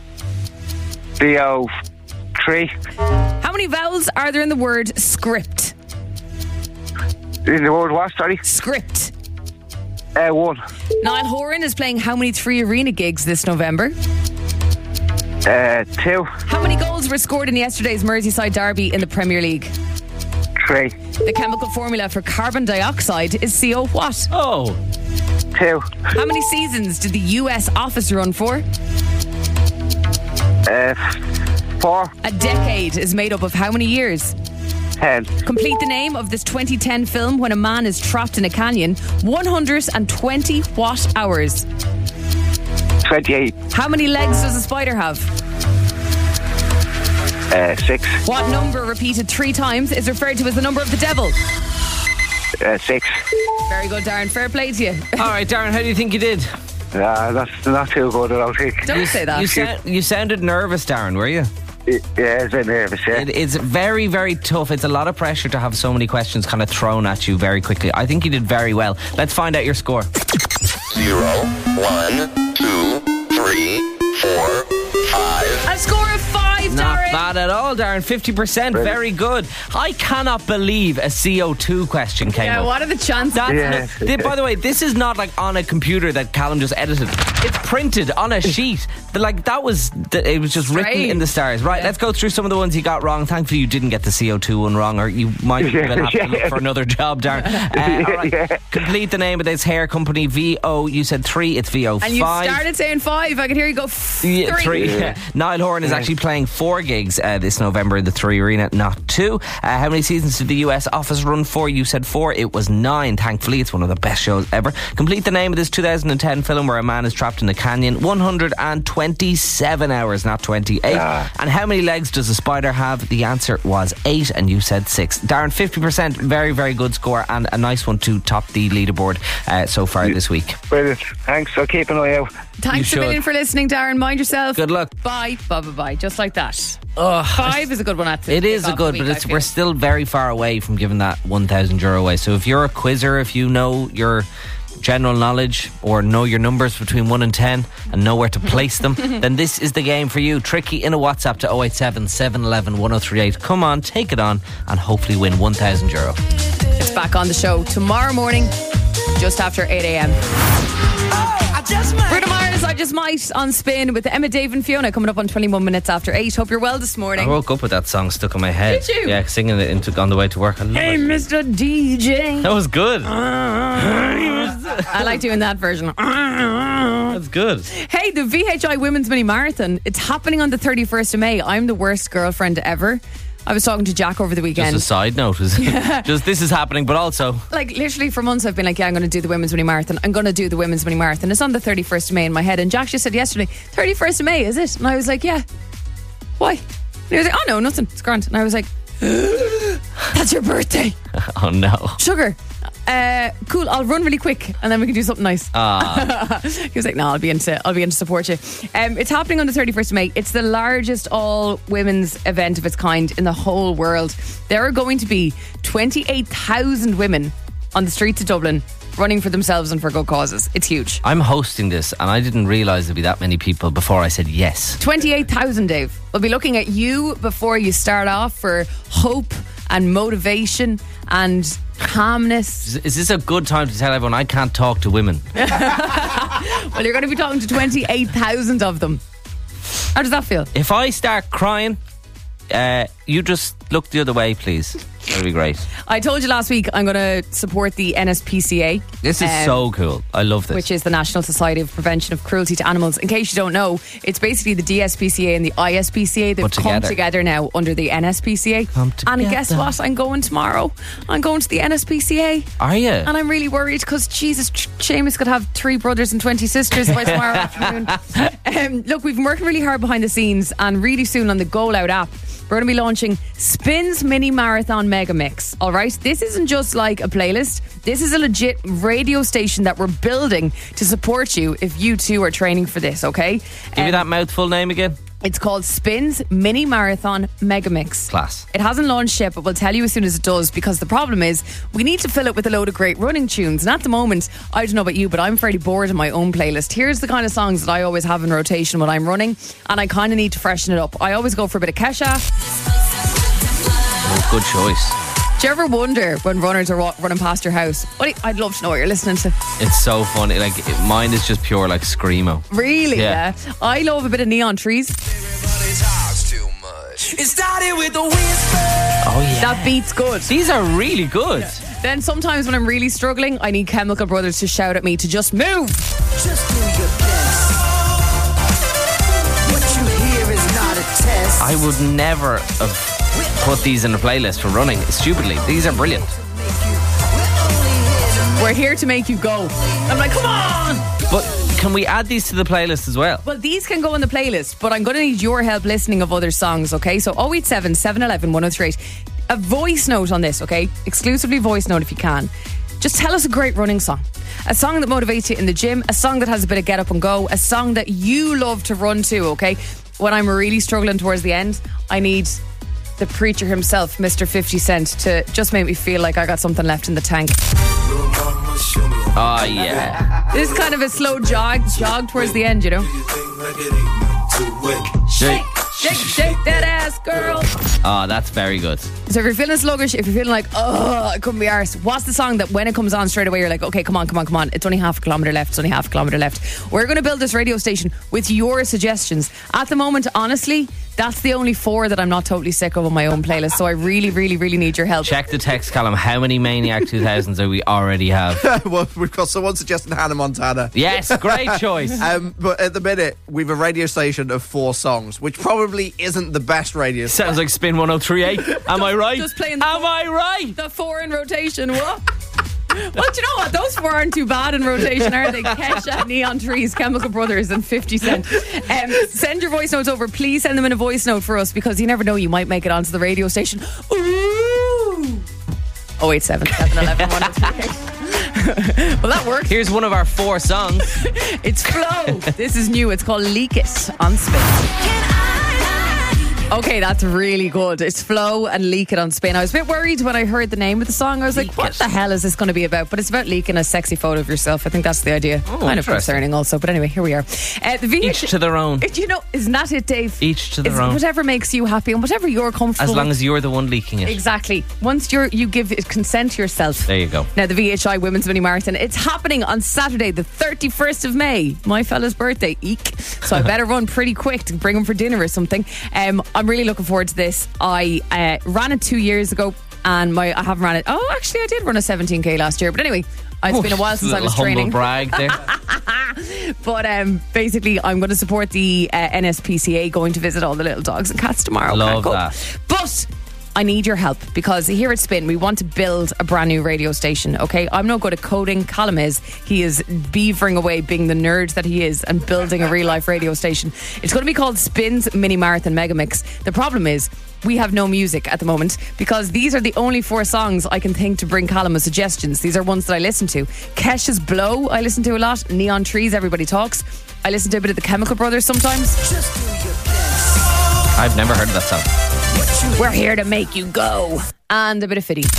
V O three. How many vowels are there in the word script? In the word what, sorry? Script. Uh, one. Niall Horan is playing how many three arena gigs this November? Uh, two. How many goals were scored in yesterday's Merseyside derby in the Premier League? Three. The chemical formula for carbon dioxide is C O what? Oh, Two. How many seasons did the U S Office run for? Uh, four. A decade is made up of how many years? Ten. Complete the name of this twenty ten film when a man is trapped in a canyon. one hundred twenty watt hours. Twenty-eight. How many legs does a spider have? Uh, six. What number repeated three times is referred to as the number of the devil? Uh, six. Very good, Darren. Fair play to you. all right, Darren, how do you think you did? Uh, that's not too good, I don't think. Don't say that. You, sound, you sounded nervous, Darren, were you? Yeah, it's a nervous, yeah. It, it's very, very tough. It's a lot of pressure to have so many questions kind of thrown at you very quickly. I think you did very well. Let's find out your score. Zero, one, two, three, four, five. A score of five, Not Darren. bad at all, Darren. fifty percent. Brilliant. Very good. I cannot believe a C O two question came Yeah, up. what are the chances? That's Yeah. no- th- by the way, this is not like on a computer that Callum just edited. It's printed on a sheet. The- Like that was, th- it was just written Strange. in the stars. Right, Yeah. let's go through some of the ones you got wrong. Thankfully, you didn't get the C O two one wrong, or you might even have to look for another job, Darren. Uh, all right. Yeah. Complete the name of this hair company. V O. You said three. It's V O five. And you started saying five. I could hear you go f- Yeah, three. three. Yeah. Niall Horan is actually playing four gigs uh, this November in the Three Arena, not two. Uh, how many seasons did the U S Office run for? You said four. It was nine. Thankfully, it's one of the best shows ever. Complete the name of this two thousand ten film where a man is trapped in a canyon. one hundred twenty-seven hours, not twenty-eight. Ah. And how many legs does a spider have? The answer was eight, and you said six. Darren, fifty percent. Very, very good score, and a nice one to top the leaderboard uh, so far this week. Brilliant. Thanks. I'll keep an eye out. Thanks You a should. million for listening, Darren. Mind yourself. Good luck. Bye. Bye, bye, bye. Just like that. Ugh. Five is a good one at the It is kick a off good, the but week, it's I we're feel. still very far away from giving that one thousand euro away. So if you're a quizzer, if you know your general knowledge or know your numbers between one and ten and know where to place them, then this is the game for you. Tricky in a WhatsApp to oh eight seven, seven one one, one oh three eight. Come on, take it on and hopefully win one thousand euro. It's back on the show tomorrow morning, just after eight a.m. Bruno Mars, I Just Might on Spin with Emma, Dave and Fiona coming up on twenty-one minutes after eight. Hope you're well this morning. I woke up with that song stuck in my head. Did you? Yeah, singing it into, on the way to work. I love Hey, it. Mister D J. That was good. I like doing that version. That's good. Hey, the V H I Women's Mini Marathon. It's happening on the thirty-first of May. I'm the worst girlfriend ever. I was talking to Jack over the weekend. Just a side note. Is just this is happening, but also... Like, literally for months I've been like, yeah, I'm going to do the Women's Mini Marathon. I'm going to do the Women's Mini Marathon. It's on the thirty-first of May in my head. And Jack just said yesterday, thirty-first of May, is it? And I was like, yeah. Why? And he was like, oh, no, nothing. It's grand. And I was like, that's your birthday. Oh, no. Sugar. Uh, cool, I'll run really quick and then we can do something nice. Ah. He was like, no, I'll be into I'll be in to support you. Um, it's happening on the thirty-first of May. It's the largest all women's event of its kind in the whole world. There are going to be twenty-eight thousand women on the streets of Dublin running for themselves and for good causes. It's huge. I'm hosting this and I didn't realise there'd be that many people before I said yes. twenty-eight thousand, Dave. We'll be looking at you before you start off for hope and motivation and calmness. Is, is this a good time to tell everyone I can't talk to women? Well, you're going to be talking to twenty-eight thousand of them. How does that feel? If I start crying, uh, you just look the other way, please. That'd be great. I told you last week I'm going to support the N S P C A. This is um, so cool. I love this. Which is the National Society of Prevention of Cruelty to Animals. In case you don't know, it's basically the D S P C A and the I S P C A. They've Put come together. together now under the N S P C A. Come And guess together. what? I'm going tomorrow. I'm going to the N S P C A. Are you? And I'm really worried because, Jesus, Seamus could have three brothers and twenty sisters by tomorrow afternoon. Um, look, we've been working really hard behind the scenes, and really soon on the Go Loud app, we're going to be launching Spin's Mini Marathon Mega Mix. All right? This isn't just like a playlist. This is a legit radio station that we're building to support you if you too are training for this, okay? Give me Um, that mouthful name again. It's called Spin's Mini Marathon Mega Mix. Class. It hasn't launched yet, but we'll tell you as soon as it does, because the problem is we need to fill it with a load of great running tunes. And at the moment, I don't know about you, but I'm fairly bored of my own playlist. Here's the kind of songs that I always have in rotation when I'm running, and I kind of need to freshen it up. I always go for a bit of Kesha. Oh, good choice. Do you ever wonder when runners are wa- running past your house? What do you- I'd love to know what you're listening to. It's so funny. Like it, mine is just pure like screamo. Really? Yeah. Yeah. I love a bit of Neon Trees. It started with a whisper. Oh yeah. That beat's good. These are really good. Then sometimes when I'm really struggling, I need Chemical Brothers to shout at me to just move. Just do your best. What you hear is not a test. I would never have put these in a playlist for running. Stupidly, these are brilliant. We're here to make you go. I'm like, come on! But can we add these to the playlist as well? Well, these can go on the playlist, but I'm going to need your help listening of other songs, okay? So oh eight seven, seven one one, one oh three eight. A voice note on this, okay? Exclusively voice note if you can. Just tell us a great running song. A song that motivates you in the gym. A song that has a bit of get up and go. A song that you love to run to, okay? When I'm really struggling towards the end, I need the preacher himself, Mister fifty Cent, to just make me feel like I got something left in the tank. Oh yeah. This is kind of a slow jog, jog towards the end, you know? Shake. Shake, shake that ass, girl. Oh, that's very good. So if you're feeling sluggish, if you're feeling like, oh, I couldn't be arsed, what's the song that when it comes on straight away, you're like, okay, come on, come on, come on. It's only half a kilometre left. It's only half a kilometre left. We're going to build this radio station with your suggestions. At the moment, honestly, that's the only four that I'm not totally sick of on my own playlist. So I really, really, really need your help. Check the text column. How many Maniac two thousands do we already have? Well, we've got someone suggesting Hannah Montana. Yes, great choice. Um, but at the minute, we've a radio station of four songs, which probably isn't the best radio station. Sounds like Spin one oh three eight. Am I right? Just playing the Am four- I right? The four in rotation, what? Well, do you know what? Those four aren't too bad in rotation, are they? Kesha, Neon Trees, Chemical Brothers, and fifty Cent. Um, send your voice notes over. Please send them in a voice note for us, because you never know, you might make it onto the radio station. Ooh! oh eight seven, seven one one, one oh three eight. Well, that works. Here's one of our four songs. It's Flow. This is new. It's called Leak It on Spin. Okay, that's really good. It's Flow and Leak It on Spin. I was a bit worried when I heard the name of the song. I was like, Leak what It. the hell is this going to be about? But it's about leaking a sexy photo of yourself. I think that's the idea. Oh, kind of interesting. concerning also. But anyway, here we are. Uh, the V H- Each to their own. Do you know, isn't that it, Dave? Each to their It's own. Whatever makes you happy and whatever you're comfortable As long with. as you're the one leaking it. Exactly. Once you're, you give it consent to yourself. There you go. Now, the V H I Women's Mini Marathon, it's happening on Saturday, the thirty-first of May. My fella's birthday, eek. So I better run pretty quick to bring him for dinner or something. Um, I'm really looking forward to this. I uh, ran it two years ago and my I haven't ran it. Oh, actually, I did run a seventeen K last year. But anyway, it's Oof, been a while since I little was humble training. brag there. But um, basically, I'm going to support the uh, N S P C A, going to visit all the little dogs and cats tomorrow. Love Can't go. that. But I need your help because here at Spin, we want to build a brand new radio station, okay? I'm no good at coding. Callum is. He is beavering away, being the nerd that he is, and building a real life radio station. It's going to be called Spin's Mini Marathon Megamix. The problem is, we have no music at the moment because these are the only four songs I can think to bring Callum as suggestions. These are ones that I listen to. Kesha's Blow, I listen to a lot. Neon Trees, Everybody Talks. I listen to a bit of the Chemical Brothers sometimes. Just do your best. I've never heard of that song. We're here to make you go. And a bit of Fitty.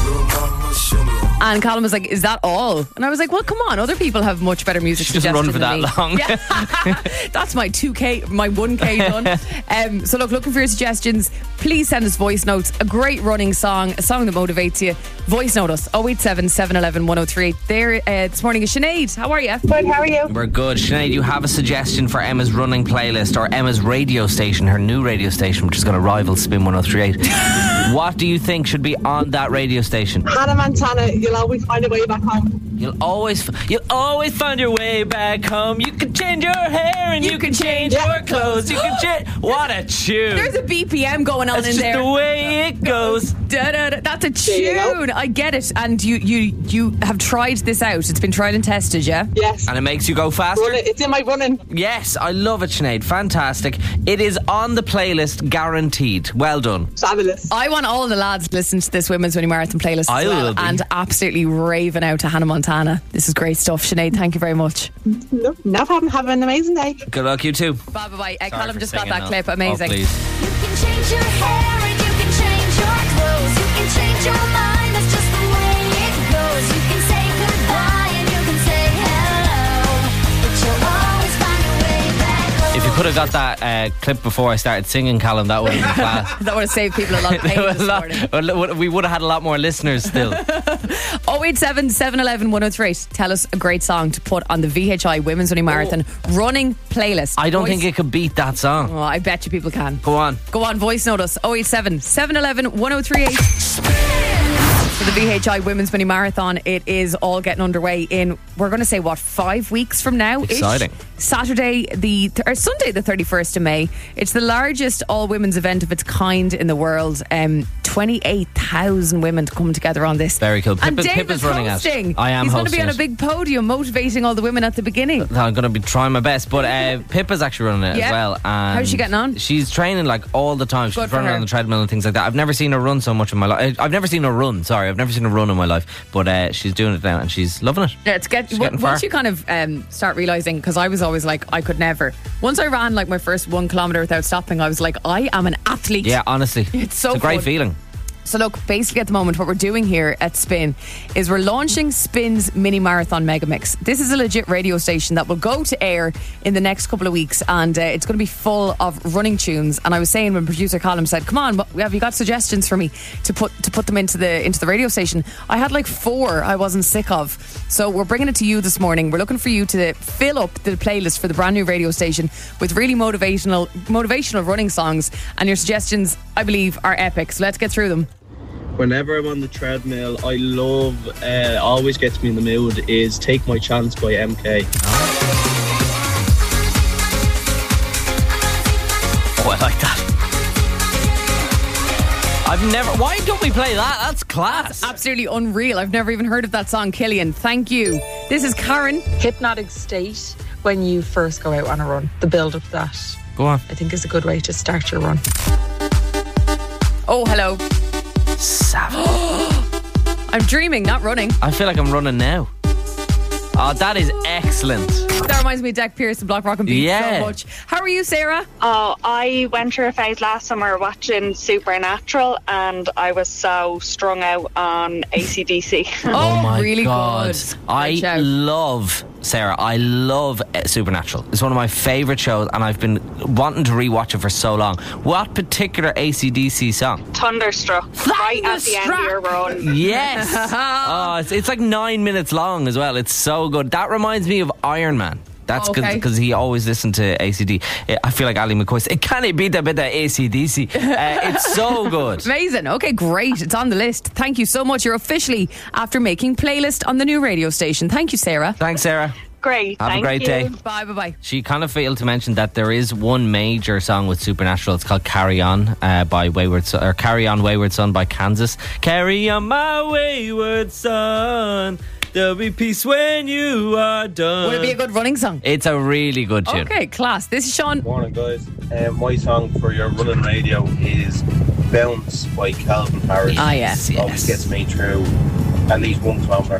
And Callum was like, is that all? And I was like, well, come on, other people have much better music She doesn't run for suggestions that than me. long. Yeah. That's my two K, my one K done. Um, so look, looking for your suggestions. Please send us voice notes. A great running song, a song that motivates you. Voice note us, oh eight seven, seven one one, one oh three eight. There uh, this morning is Sinead. How are you? Good, how are you? We're good. Sinead, you have a suggestion for Emma's running playlist or Emma's radio station, her new radio station, which is going to rival Spin one oh three eight. What do you think should be on that radio station? Hannah Montana, you'll always find a way back home. You'll always, you'll always find your way back home. You can change your hair and you, you can change yeah. your clothes. You can change. What a tune! There's a B P M going on That's in just there. the way it goes. Da, da, da. That's a There you tune. I get it. And you, you, you have tried this out. It's been tried and tested, yeah? Yes. And it makes you go faster. Run it. It's in my running. Yes, I love it, Sinead. Fantastic. It is on the playlist, guaranteed. Well done. Fabulous. I want all the lads to listen to this Women's Mini Marathon playlist I as well, will be. and absolutely raving out to Hannah Montana. This is great stuff, Sinead. Thank you very much. No, no problem. Have an amazing day. Good luck, you too. Bye bye bye. Uh, Sorry Callum for just got singing that now. clip. Amazing. Oh, please. You can change your hair and you can change your clothes. You can change your mind, that's just the way it goes. You can say goodbye and you can say hello, but you'll always find your way back home. If you could have got that uh, clip before I started singing, Callum, that would have been class. That would have saved people a lot of pain A this lot- morning. well, we would have had a lot more listeners still. oh eight seven, seven one one, one oh three eight. Tell us a great song to put on the V H I Women's Mini Marathon running playlist. I don't Voice- think it could beat that song. Oh, I bet you people can. Go on. Go on, voice note us. oh eight seven, seven one one, one oh three eight. For the V H I Women's Mini Marathon, it is all getting underway in, we're going to say, what, five weeks from now? Exciting. Saturday, the or Sunday, the thirty-first of May. It's the largest all women's event of its kind in the world. Um, twenty-eight thousand women to come together on this. Very cool. And Pippa's- Dave Pippa's is running it. hosting. I am He's going to be hosting on a it. big podium motivating all the women at the beginning. I'm going to be trying my best, but uh, Pippa's actually running it Yeah. as well. And How's she getting on? She's training like all the time. She's Good for running her. on the treadmill and things like that. I've never seen her run so much in my life. I've never seen her run. Sorry, I've never seen her run in my life. But uh, she's doing it now, and she's loving it. Yeah, it's get, She's w- getting once far. you kind of um, start realising, because I was always like, I could never. Once I ran like my first one kilometre without stopping, I was like, I am an athlete. Yeah, honestly, It's so a great fun. feeling. So look, basically at the moment what we're doing here at Spin is we're launching Spin's Mini Marathon Megamix. This is a legit radio station that will go to air in the next couple of weeks, and uh, it's going to be full of running tunes. And I was saying when producer Colin said, come on, have you got suggestions for me to put to put them into the into the radio station? I had like four I wasn't sick of. So we're bringing it to you this morning. We're looking for you to fill up the playlist for the brand new radio station with really motivational motivational running songs, and your suggestions, I believe, are epic. So let's get through them. Whenever I'm on the treadmill, I love, uh, always gets me in the mood, is Take My Chance by M K. Oh, I like that. I've never. Why don't we play that? That's class. Absolutely unreal. I've never even heard of that song, Killian. Thank you. This is Karen. Hypnotic state when you first go out on a run. The build up to that, Go on. I think, is a good way to start your run. Oh, hello. Savage. I'm dreaming, not running. I feel like I'm running now. Oh, that is excellent. That reminds me of Deck Pierce and Block Rock and Beat Yeah. so much. How are you, Sarah? Oh, I went through a phase last summer watching Supernatural and I was so strung out on A C D C. Oh, my really God. good. I Great shout. love, Sarah, I love uh, Supernatural. It's one of my favourite shows and I've been wanting to rewatch it for so long. What particular A C D C song? Thunderstruck. Right at the end of your run. Yes. Oh, it's, it's like nine minutes long as well. It's so good. That reminds me of Iron Man. That's Okay. because he always listened to A C D. I feel like Ali McCoy said, can it be the bit of A C D C? Uh, it's so good. Amazing. Okay, great. It's on the list. Thank you so much. You're officially after making playlist on the new radio station. Thank you, Sarah. Thanks, Sarah. Great. Have a thank great you. day. Bye, bye, bye. She kind of failed to mention that there is one major song with Supernatural. It's called Carry On uh, by Wayward Son, or Carry On Wayward Son by Kansas. Carry on my wayward son. There'll be peace when you are done. Would it be a good running song? It's a really good tune. Okay, class. This is Sean. Morning, guys. Um, my song for your running radio is Bounce by Calvin Harris. Ah, yes, It always gets me through at least one kilometre.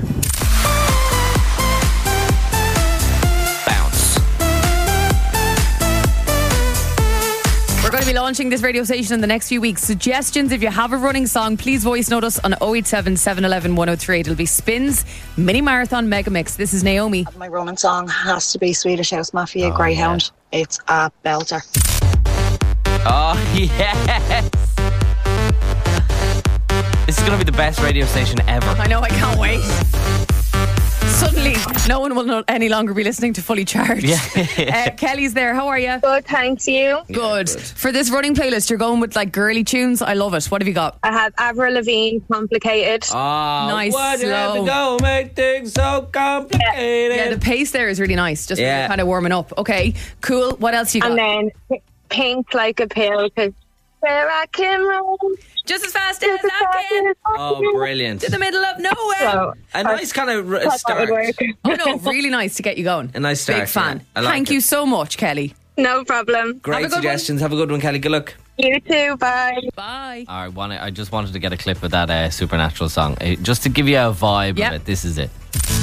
Bounce. We're going to be launching this radio station in the next few weeks. Suggestions, if you have a running song, please voice note us on oh eight seven, seven one one, one oh three eight. It'll be Spins, Mini Marathon, Mega Mix. This is Naomi. My running song has to be Swedish House Mafia, Oh, Greyhound. It's a belter. Oh, yes. This is going to be the best radio station ever. I know, I can't wait. Suddenly, no one will not any longer be listening to Fully Charged. Yeah. uh, Kelly's there. How are you? Good, thanks you. Good. For this running playlist, you're going with like girly tunes. I love it. What have you got? I have Avril Lavigne, Complicated. Oh, Nice, why do you have to slow. go make things so complicated? Yeah, the pace there is really nice. Just Yeah. kind of warming up. Okay, cool. What else you got? And then P- Pink Like a Pill, because where I can run just as fast as I can. Oh, brilliant. To the middle of nowhere. So, A nice kind of r- thought that start. would work. Oh no, really nice to get you going. A nice start. Big fan. yeah. I like Thank it. you so much, Kelly. No problem. Great Have a good suggestions. Have a good one, Kelly. Good luck. You too, bye. Bye. I want. I just wanted to get a clip of that uh, Supernatural song, uh, just to give you a vibe Yep. of it. This is it.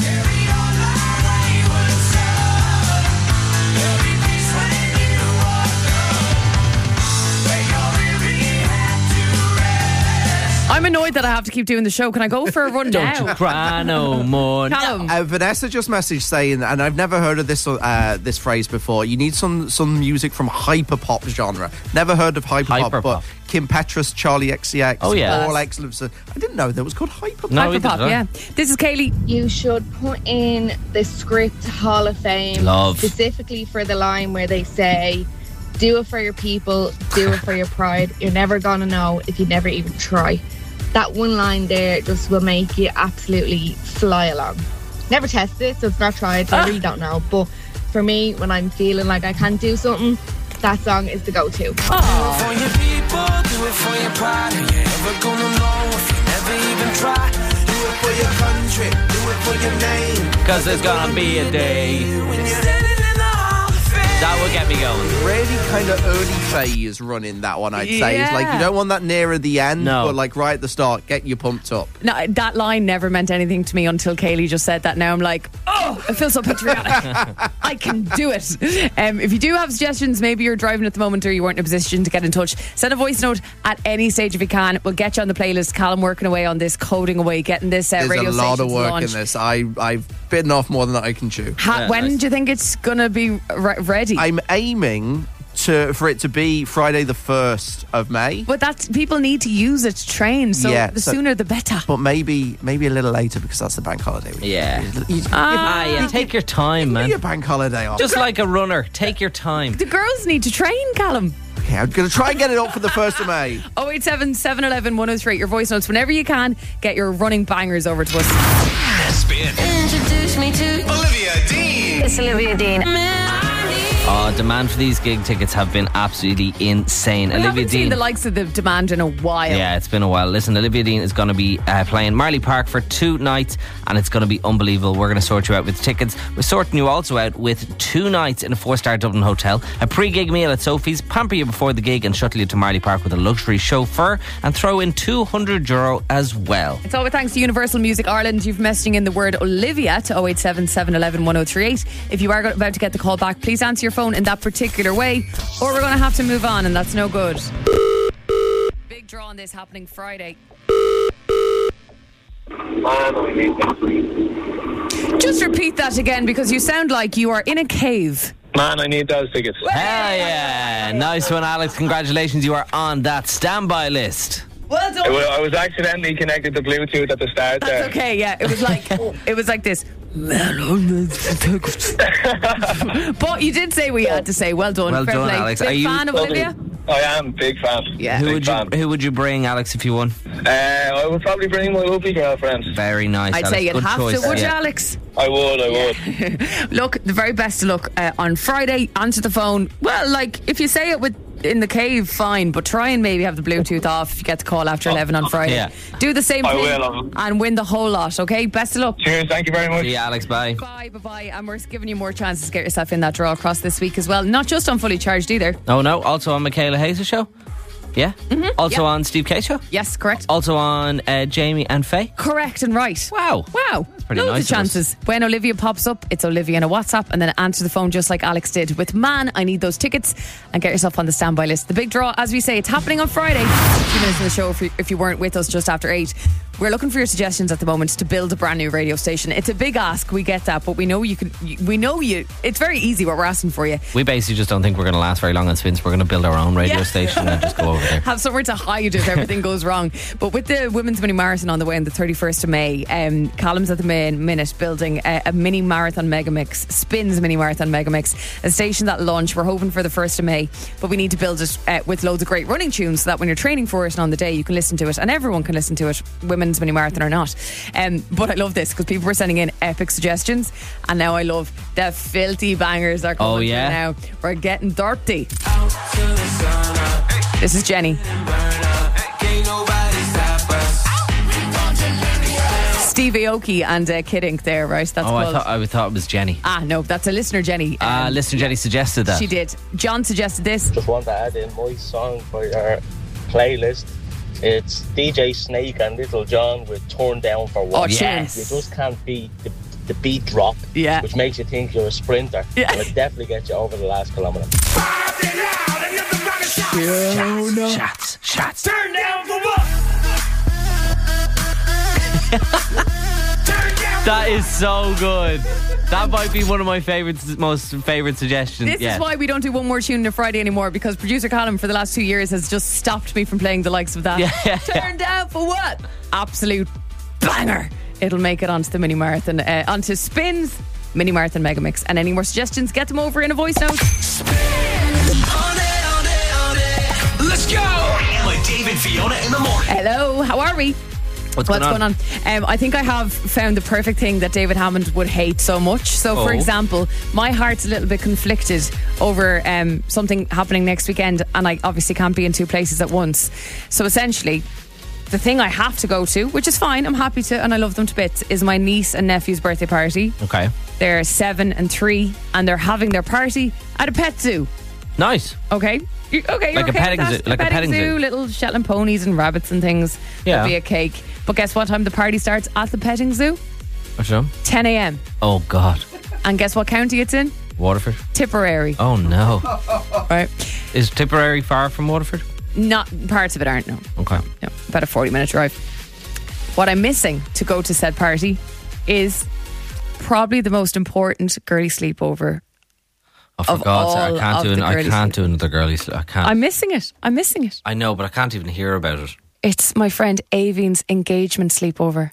I'm annoyed that I have to keep doing the show. Can I go for a run Don't now? you cry no more. Callum. Uh, Vanessa just messaged saying, and I've never heard of this uh, this phrase before. You need some some music from hyperpop genre. Never heard of hyperpop, Hyperpop. but Kim Petras, Charlie X C X, Oh, yeah. all excellent. I didn't know that was called hyperpop. No, we Hyperpop, did, yeah. This is Kaylee. You should put in the script Hall of Fame Love. specifically for the line where they say, do it for your people, do it for your pride. You're never gonna know if you never even try. That one line there just will make you absolutely fly along. Never tested it, so it's not tried, so I really don't know. But for me, when I'm feeling like I can't do something, that song is the go-to. Do it for your people, do it for your pride. Are you ever gonna know if you never even try? Do it for your country, do it for your name. Because there's gonna be a day When you're standing in the Hall of Fame. that will get me going. Really kind of early phase running that one, I'd say. It's like Yeah. you don't want that near at the end, No. but like right at the start, get you pumped up. No, that line never meant anything to me until Kaylee just said that. Now I'm like, oh, I feel so patriotic. I can do it. Um, if you do have suggestions, maybe you're driving at the moment or you weren't in a position to get in touch, send a voice note at any stage if you can. We'll get you on the playlist. Callum working away on this, coding away, getting this uh, There's radio a lot of stations work launched. in this. I, I've bitten off more than I can chew. Ha- Yeah, when nice. do you think it's going to be re- ready? I'm aiming to for it to be Friday the first of May. but that's, people need to use it to train, so Yeah, the so- sooner the better. But maybe maybe a little later because that's the bank holiday week. Yeah. You- you- Ah, yeah. Take your time, Give me man. a bank holiday off. Just like a runner. Take your time. The girls need to train, Callum. Okay, I'm going to try and get it up for the first of May. oh eight seven, seven one one, one oh three. Your voice notes whenever you can. Get your running bangers over to us. Spin. Introduce me to Olivia Dean. It's Olivia Dean. Oh, Oh, demand for these gig tickets have been absolutely insane. I Olivia haven't seen Dean. the likes of the demand in a while. Yeah, it's been a while. Listen, Olivia Dean is going to be uh, playing Marley Park for two nights, and it's going to be unbelievable. We're going to sort you out with tickets. We're sorting you also out with two nights in a four-star Dublin hotel, a pre-gig meal at Sophie's, pamper you before the gig, and shuttle you to Marley Park with a luxury chauffeur, and throw in two hundred euro as well. It's all with thanks to Universal Music Ireland. You've messaging in the word Olivia to oh eight seven, seven one one, one oh three eight. If you are about to get the call back, please answer your phone in that particular way, or we're going to have to move on, and that's no good. Big draw on this happening Friday. Just repeat that again, because you sound like you are in a cave. Man, I need those tickets. Hell yeah. Nice one, Alex. Congratulations. You are on that standby list. Well done. I wa- I was accidentally connected to Bluetooth at the start there. That's okay, yeah. It was like it was like this. But you did say what you had to say. Well done. Well Fair done, play. Alex. Big Are you- fan of Olivia? I am, big fan. Yeah. Who Big would you fan. Who would you bring, Alex, if you won? Uh, I would probably bring my lovely girlfriend. Very nice, I'd Alex. say you'd Good have choice. to, would you, Yeah. Alex? I would, I would. Look, the very best of luck uh, on Friday. Answer the phone. Well, like, if you say it with in the cave, fine, but try and maybe have the Bluetooth off if you get the call after eleven on Friday. Yeah. Do the same I thing will. and win the whole lot, okay? Best of luck. Cheers, thank you very much. See you, Alex. Bye. Bye, bye-bye. And we're giving you more chances to get yourself in that draw across this week as well. Not just on Fully Charged either. Oh, no. Also on Michaela Hayes' show. Yeah. Mm-hmm. Also Yeah. on Steve K's show. Yes, correct. Also on uh, Jamie and Faye. Correct and right. Wow. Wow. That's pretty Loads nice of of us. chances. When Olivia pops up, it's Olivia in a WhatsApp, and then answer the phone just like Alex did with Man, I Need Those Tickets, and get yourself on the standby list. The big draw, as we say, it's happening on Friday. A few minutes in the show if you, if you weren't with us just after eight. We're looking for your suggestions at the moment to build a brand new radio station. It's a big ask, we get that, but we know you can. We know you. It's very easy what we're asking for you. We basically just don't think we're going to last very long on Spins. We're going to build our own radio Yeah. station and just go over there. Have somewhere to hide if everything goes wrong. But with the Women's Mini Marathon on the way on the thirty-first of May, um, Callum's at the main minute building a, a mini marathon mega mix, Spins mini marathon mega mix, a station that launch. We're hoping for the first of May, but we need to build it uh, with loads of great running tunes so that when you're training for it and on the day you can listen to it, and everyone can listen to it, Women's Mini Marathon or not. Um, but I love this because people were sending in epic suggestions, and now I love the filthy bangers that are coming Oh, yeah? through now. We're getting dirty. This is Jenny. Steve Aoki and uh, Kid Ink there, right? That's Oh, I called. thought I thought it was Jenny. Ah, no, that's a listener, Jenny. Uh, Um, listener Jenny suggested that. She did. John suggested this. Just want to add in my song for your playlist. It's D J Snake and Little John with Torn Down for What. Oh, yes. You just can't beat the, the beat drop, Yeah. which makes you think you're a sprinter. Yeah. And it definitely gets you over the last kilometre. Shots, shots, shots. Turn down for what? That is so good. That might be one of my favorites, most favourite suggestions. This yet. is why we don't do one more tune on a Friday anymore, because producer Callum for the last two years has just stopped me from playing the likes of that. Yeah, yeah, Turn down for what? Absolute banger. It'll make it onto the mini marathon, uh, onto Spins mini marathon mega mix. And any more suggestions, get them over in a voice note. Let's go! With David Fiona in the morning. Hello, how are we? What's, going on? on? Um, I think I have found the perfect thing that David Hammond would hate so much. So, for Oh. example, my heart's a little bit conflicted over um, something happening next weekend, and I obviously can't be in two places at once. So, essentially, the thing I have to go to, which is fine, I'm happy to, and I love them to bits, is my niece and nephew's birthday party. Okay. They're seven and three, and they're having their party at a pet zoo. Nice. Okay. You- Okay, you're Like a okay petting with zoo- that? like a petting zoo. little Shetland ponies and rabbits and things. Yeah. There'll be a cake. But guess what time the party starts at the petting zoo? What's wrong? ten a.m. Oh, God. And guess what county it's in? Waterford. Tipperary. Oh, no. Right. Is Tipperary far from Waterford? Not parts of it aren't, no. Okay. No, about a forty minute drive. What I'm missing to go to said party is probably the most important girly sleepover. Oh, for Of God's sake, all I can't of do an, the I girly can't do another girly sleep. I can't. I'm missing it. I'm missing it. I know, but I can't even hear about it. It's my friend Avine's engagement sleepover.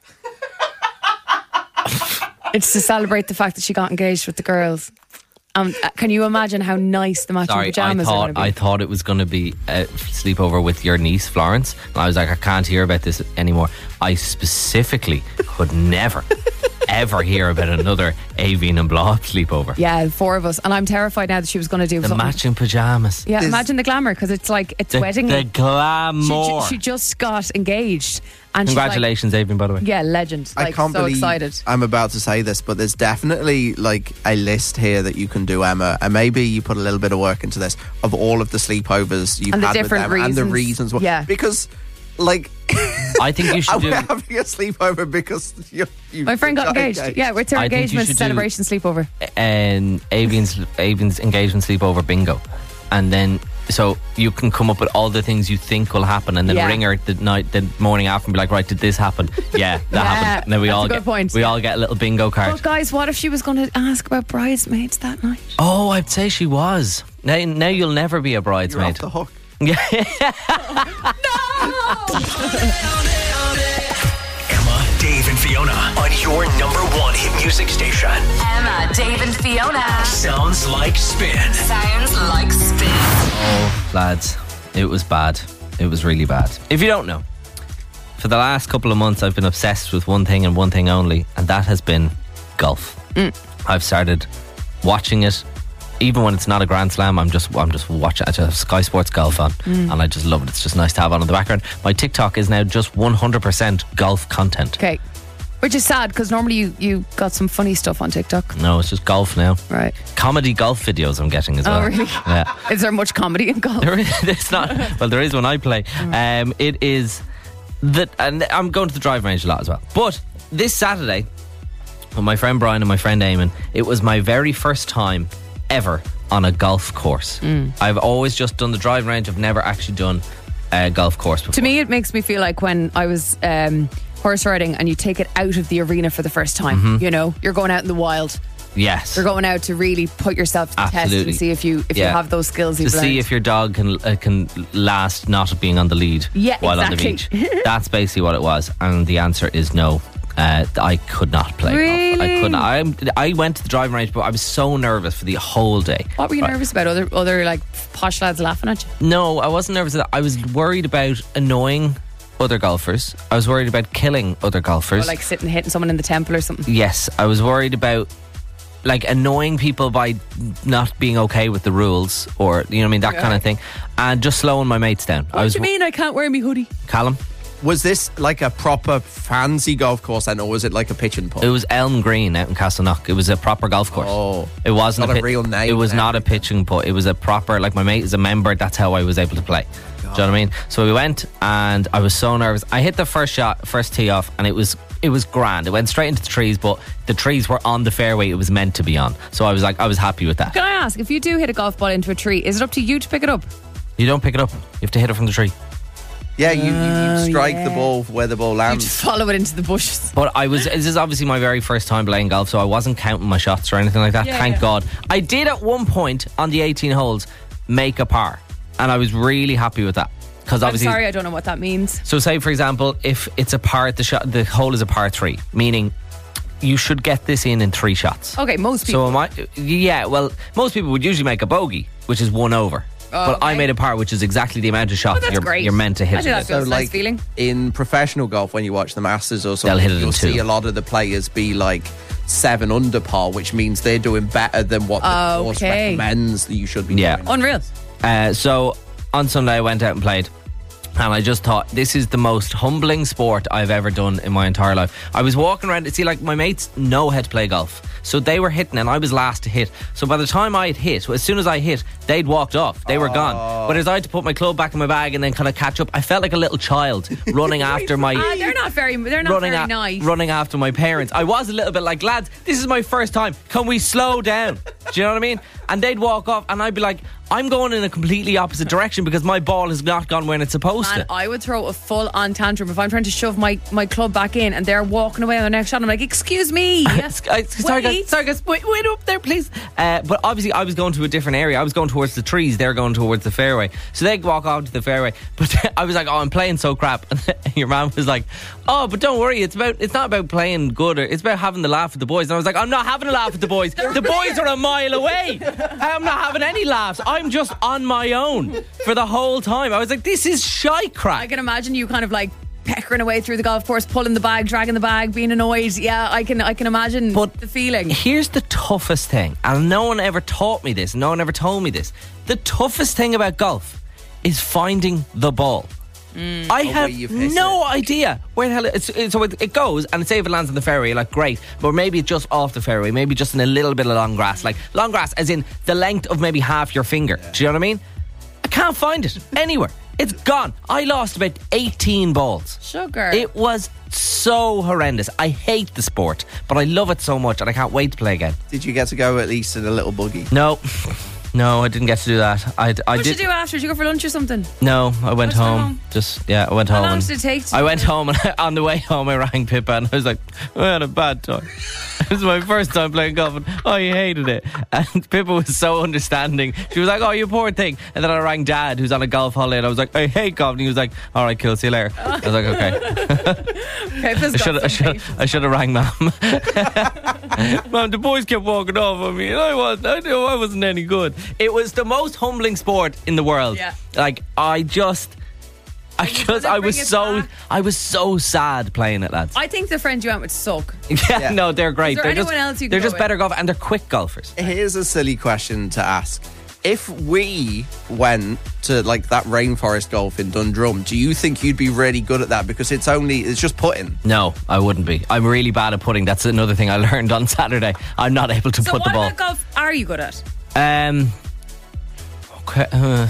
It's to celebrate the fact that she got engaged with the girls. Um, uh, can you imagine how nice the matching Sorry, I pajamas are thought going to be? I thought it was going to be a sleepover with your niece Florence, and I was like, I can't hear about this anymore. I specifically could never ever hear about another Avian and Blob sleepover. Yeah, four of us. And I'm terrified now that she was going to do The something. matching pyjamas. Yeah, imagine the glamour, because it's like, it's The, wedding. the She, glamour. ju- she just got engaged. And Congratulations, Avian, by the way. She's like, yeah, legend. Like, I can't so believe excited. I'm about to say this, but there's definitely like a list here that you can do, Emma, and maybe you put a little bit of work into this of all of the sleepovers you've And the had with different them and the reasons. reasons why. Yeah. Because, like, I think you should are we do. having a sleepover because you, you My friend got engaged. Yeah, it's her I think you engagement should do- celebration sleepover. And Avian's Avian's engagement sleepover bingo, and then so you can come up with all the things you think will happen, and then Yeah. ring her the night, the morning after, and be like, right, did this happen? Yeah, that Yeah, happened. And then we that's all a good get point. we all get a little bingo card. But guys, what if she was going to ask about bridesmaids that night? Oh, I'd say she was. Now, now you'll never be a bridesmaid. You're off the hook. Yeah. Come on, Dave and Fiona on your number one hit music station. Emma, Dave and Fiona. Sounds like spin. Sounds like spin. Oh, lads, it was bad. It was really bad. If you don't know, for the last couple of months, I've been obsessed with one thing and one thing only, and that has been golf. I've started watching it. Even when it's not a Grand Slam, I'm just I'm just watching. I just have Sky Sports Golf on, Mm. and I just love it. It's just nice to have on in the background. My TikTok is now just one hundred percent golf content. Okay. Which is sad, because normally you, you got some funny stuff on TikTok. No, it's just golf now. Right. Comedy golf videos I'm getting as Oh, well. really? Yeah. Is there much comedy in golf? There is, it's not. Well, there is when I play. Um, it is that, and I'm going to the driving range a lot as well. But this Saturday, with my friend Brian and my friend Eamon, it was my very first time ever on a golf course. Mm. I've always just done the driving range. I've never actually done a golf course before. To me, it makes me feel like when I was um, horse riding and you take it out of the arena for the first time. Mhm. You know, you're going out in the wild. Yes. You're going out to really put yourself to the test Absolutely. and see if you if Yeah. you have those skills to you've see learned. if your dog can uh, can last not being on the lead Yeah, while on the exactly. beach. That's basically what it was, and the answer is no. Uh, I could not play golf. I Really? could not. I, I went to the driving range, but I was so nervous for the whole day. What were you Right. nervous about? Other other like posh lads laughing at you? No, I wasn't nervous. I was worried about annoying other golfers. I was worried about killing other Or golfers. like sitting hitting someone in the temple or something? Yes, I was worried about like annoying people by not being okay with the rules, or you know what I mean, that Yeah. kind of thing, and just slowing my mates down. I What was do you mean I can't wear me hoodie? Callum. Was this like a proper fancy golf course then, or was it like a pitch and putt? It was Elm Green out in Castleknock. It was a proper golf course. Oh, it wasn't not a pit- real name It was and not a pitching putt. It was a proper, like my mate is a member. That's how I was able to play. Do you know what I mean? So we went, and I was so nervous. I hit the first shot, first tee off, and it was it was grand. It went straight into the trees, but the trees were on the fairway it was meant to be on. So I was like, I was happy with that. Can I ask, if you do hit a golf ball into a tree, is it up to you to pick it up? You don't pick it up. You have to hit it from the tree. Yeah, you, you, Oh, you strike yeah. the ball where the ball You lands. just follow it into the bushes. But I was, this is obviously my very first time playing golf, so I wasn't counting my shots or anything like that. Yeah, Thank yeah. God. I did at one point on the eighteen holes make a par, and I was really happy with that. Because I'm obviously, sorry, I don't know what that means. so say for example, if it's a par, the shot, the hole is a par three, meaning you should get this in in three shots. Okay, most people. So am I? Yeah. Well, most people would usually make a bogey, which is one over. Oh, but I okay. made a par, which is exactly the amount of shots Oh, that's you're, great. you're meant to hit. I think with that it. feels So, nice like, feeling. in professional golf, when you watch the Masters or something, They'll hit it in you'll two. see a lot of the players be like seven under par, which means they're doing better than what the course Okay. recommends that you should be Yeah. doing. Unreal. Uh, so on Sunday I went out and played, and I just thought, this is the most humbling sport I've ever done in my entire life. I was walking around, see, like my mates know how to play golf, so they were hitting and I was last to hit. So by the time I had hit, as soon as I hit, they'd walked off. They were gone. But as I had to put my club back in my bag and then kind of catch up, I felt like a little child running after my... Ah, they're not very. They're not running very a- nice. running after my parents. I was a little bit like, lads, this is my first time. Can we slow down? Do you know what I mean? And they'd walk off, and I'd be like, I'm going in a completely opposite direction because my ball has not gone when it's supposed Man, to. I would throw a full on tantrum if I'm trying to shove my, my club back in and they're walking away on the next shot. I'm like, excuse me. I- sorry, guys, Wait. sorry guys, wait, wait up there, please. Uh, but obviously, I was going to a different area. I was going towards the trees. They're going towards the fairway. So they walk off to the fairway. But I was like, oh, I'm playing so crap. And your man was like, oh, but don't worry. It's about. It's not about playing good. Or it's about having the laugh with the boys. And I was like, I'm not having a laugh with the boys. The boys are a mile away. I'm not having any laughs. I'm just on my own for the whole time. I was like, this is shy crap. I can imagine you kind of like peckering away through the golf course, pulling the bag, dragging the bag, being annoyed. Yeah, I can I can imagine But the feeling. Here's the toughest thing, and no one ever taught me this, no one ever told me this. The toughest thing about golf is finding the ball. Mm. I Oh, have where you've hit no idea where the hell it's, it's so it, it goes, and say if it lands on the fairway, like great, but maybe it's just off the fairway, maybe just in a little bit of long grass, like long grass as in the length of maybe half your finger. Do you know what I mean? I can't find it anywhere. It's gone. I lost about eighteen balls. Sugar. It was so horrendous. I hate the sport, but I love it so much, and I can't wait to play again. Did you get to go at least in a little buggy? No. No, I didn't get to do that. I, I What did. did you do after? Did you go for lunch or something? No, I went What'd you go home. home? Just yeah, I went How home. long and did it take to- I went home, and on the way home, I rang Pippa, and I was like, "I had a bad time." It was my first time playing golf, and I hated it. And Pippa was so understanding. She was like, "Oh, you poor thing." And then I rang Dad, who's on a golf holiday, and I was like, "I hate golf." And he was like, "All right, cool, see you later." I was like, "Okay." Pippa's I should got I some should patience. I should have rang Mum. Mum, the boys kept walking off on me, and I was I knew I wasn't any good. It was the most humbling sport in the world. Yeah. Like I just, I just, I was bring it so, back? I was so sad playing it, lads. I think the friends you went with suck. yeah, no, they're great. Is there they're anyone just, else you can they're go just with? better golf, and they're quick golfers. Here's a silly question to ask. If we went to like that rainforest golf in Dundrum, do you think you'd be really good at that? Because it's only, it's just putting. No, I wouldn't be. I'm really bad at putting. That's another thing I learned on Saturday. I'm not able to So put what the ball. about golf are you good at? Um. Okay. Uh,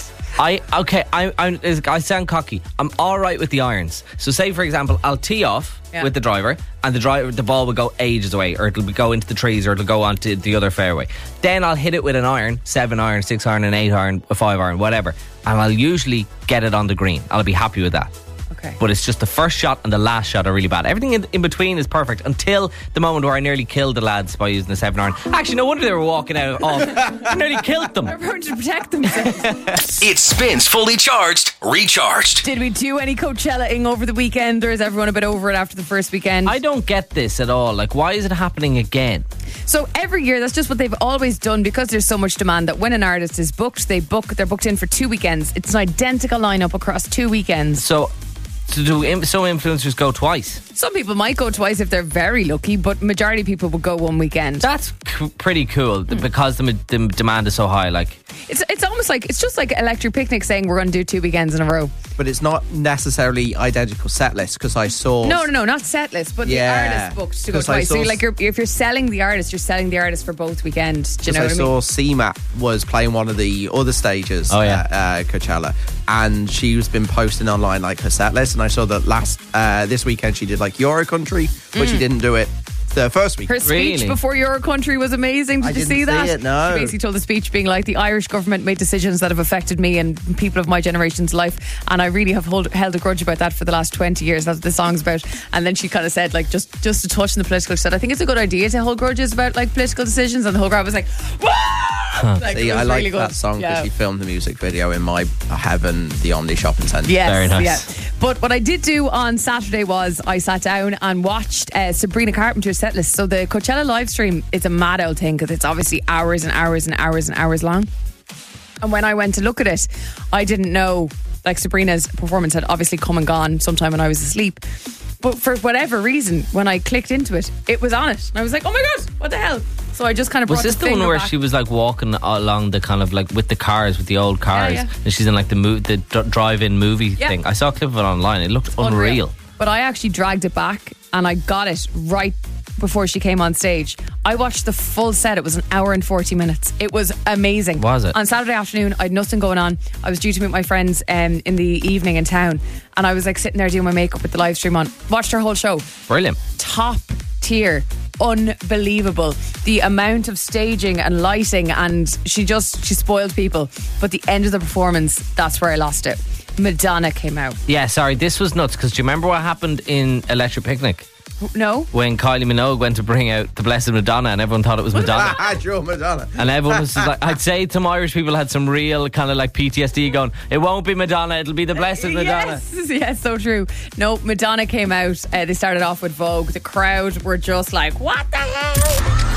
I okay. I I I sound cocky. I'm all right with the irons. So say for example, I'll tee off Yeah. with the driver, and the driver, the ball will go ages away, or it'll go into the trees, or it'll go onto the other fairway. Then I'll hit it with an iron, seven iron, six iron, an eight iron, a five iron, whatever, and I'll usually get it on the green. I'll be happy with that. Okay. But it's just the first shot and the last shot are really bad. Everything in, in between is perfect until the moment where I nearly killed the lads by using the seven iron. Actually, no wonder they were walking out off. I nearly killed them. They're trying to protect themselves. It spins fully charged, recharged. Did we do any Coachella-ing over the weekend, or is everyone a bit over it after the first weekend? I don't get this at all. Like, why is it happening again? So every year, that's just what they've always done, because there's so much demand that when an artist is booked, they book. They're booked in for two weekends. It's an identical lineup across two weekends. So, so do im- some influencers go twice? Some people might go twice if they're very lucky, but majority of people will go one weekend. That's c- pretty cool because the, m- the demand is so high. Like, It's it's almost like it's just like Electric Picnic saying we're going to do two weekends in a row. But it's not necessarily identical set list, because I saw. No, no, no, not set list, but Yeah, the artist booked to go 'cause I twice. So saw you're like s- you're, if you're selling the artist, you're selling the artist for both weekends. Do you know I what I mean? saw C MAP was playing one of the other stages Oh, yeah. at uh, Coachella, and she's been posting online like her set list, and I saw that last uh, this weekend she did like Euro Country, but she didn't do it the first week. Her speech Really? before Your Country was amazing. Did I you didn't see that? see it, no. She basically told the speech being like, the Irish government made decisions that have affected me and people of my generation's life, and I really have hold, held a grudge about that for the last twenty years. That's what the song's about. And then she kind of said, like, just just to touch on the political, she said, I think it's a good idea to hold grudges about like political decisions, and the whole crowd was like, Wah! Like, See, it was I like really good. that song because Yeah. she filmed the music video in my heaven, the Omni shopping centre. Yes, Very nice. yeah. But what I did do on Saturday was I sat down and watched uh, Sabrina Carpenter's set list. So the Coachella live stream, it's a mad old thing because it's obviously hours and hours and hours and hours long. And when I went to look at it, I didn't know, like, Sabrina's performance had obviously come and gone sometime when I was asleep. But for whatever reason, when I clicked into it, it was on it. And I was like, oh my God, what the hell? So I just kind of was brought this the, the one finger where back. she was like walking along the kind of like with the cars, with the old cars, yeah. and she's in like the mo- the d- drive-in movie Yeah. thing? I saw a clip of it online. It looked unreal. But I actually dragged it back and I got it right before she came on stage. I watched the full set. It was an hour and forty minutes. It was amazing. Was it? On Saturday afternoon, I had nothing going on. I was due to meet my friends um, in the evening in town, and I was like sitting there doing my makeup with the live stream on. Watched her whole show. Brilliant. Top tier. Unbelievable. The amount of staging and lighting, and she just she spoiled people. But the end of the performance, that's where I lost it. Madonna came out. Yeah, sorry, this was nuts because do you remember what happened in Electric Picnic No? when Kylie Minogue went to bring out the Blessed Madonna and everyone thought it was Madonna? Joe Madonna. And everyone was just like, I'd say some Irish people had some real kind of like P T S D going, it won't be Madonna, it'll be the Blessed Madonna. Yes, yes, so true. No, Madonna came out. Uh, they started off with Vogue. The crowd were just like, what the hell?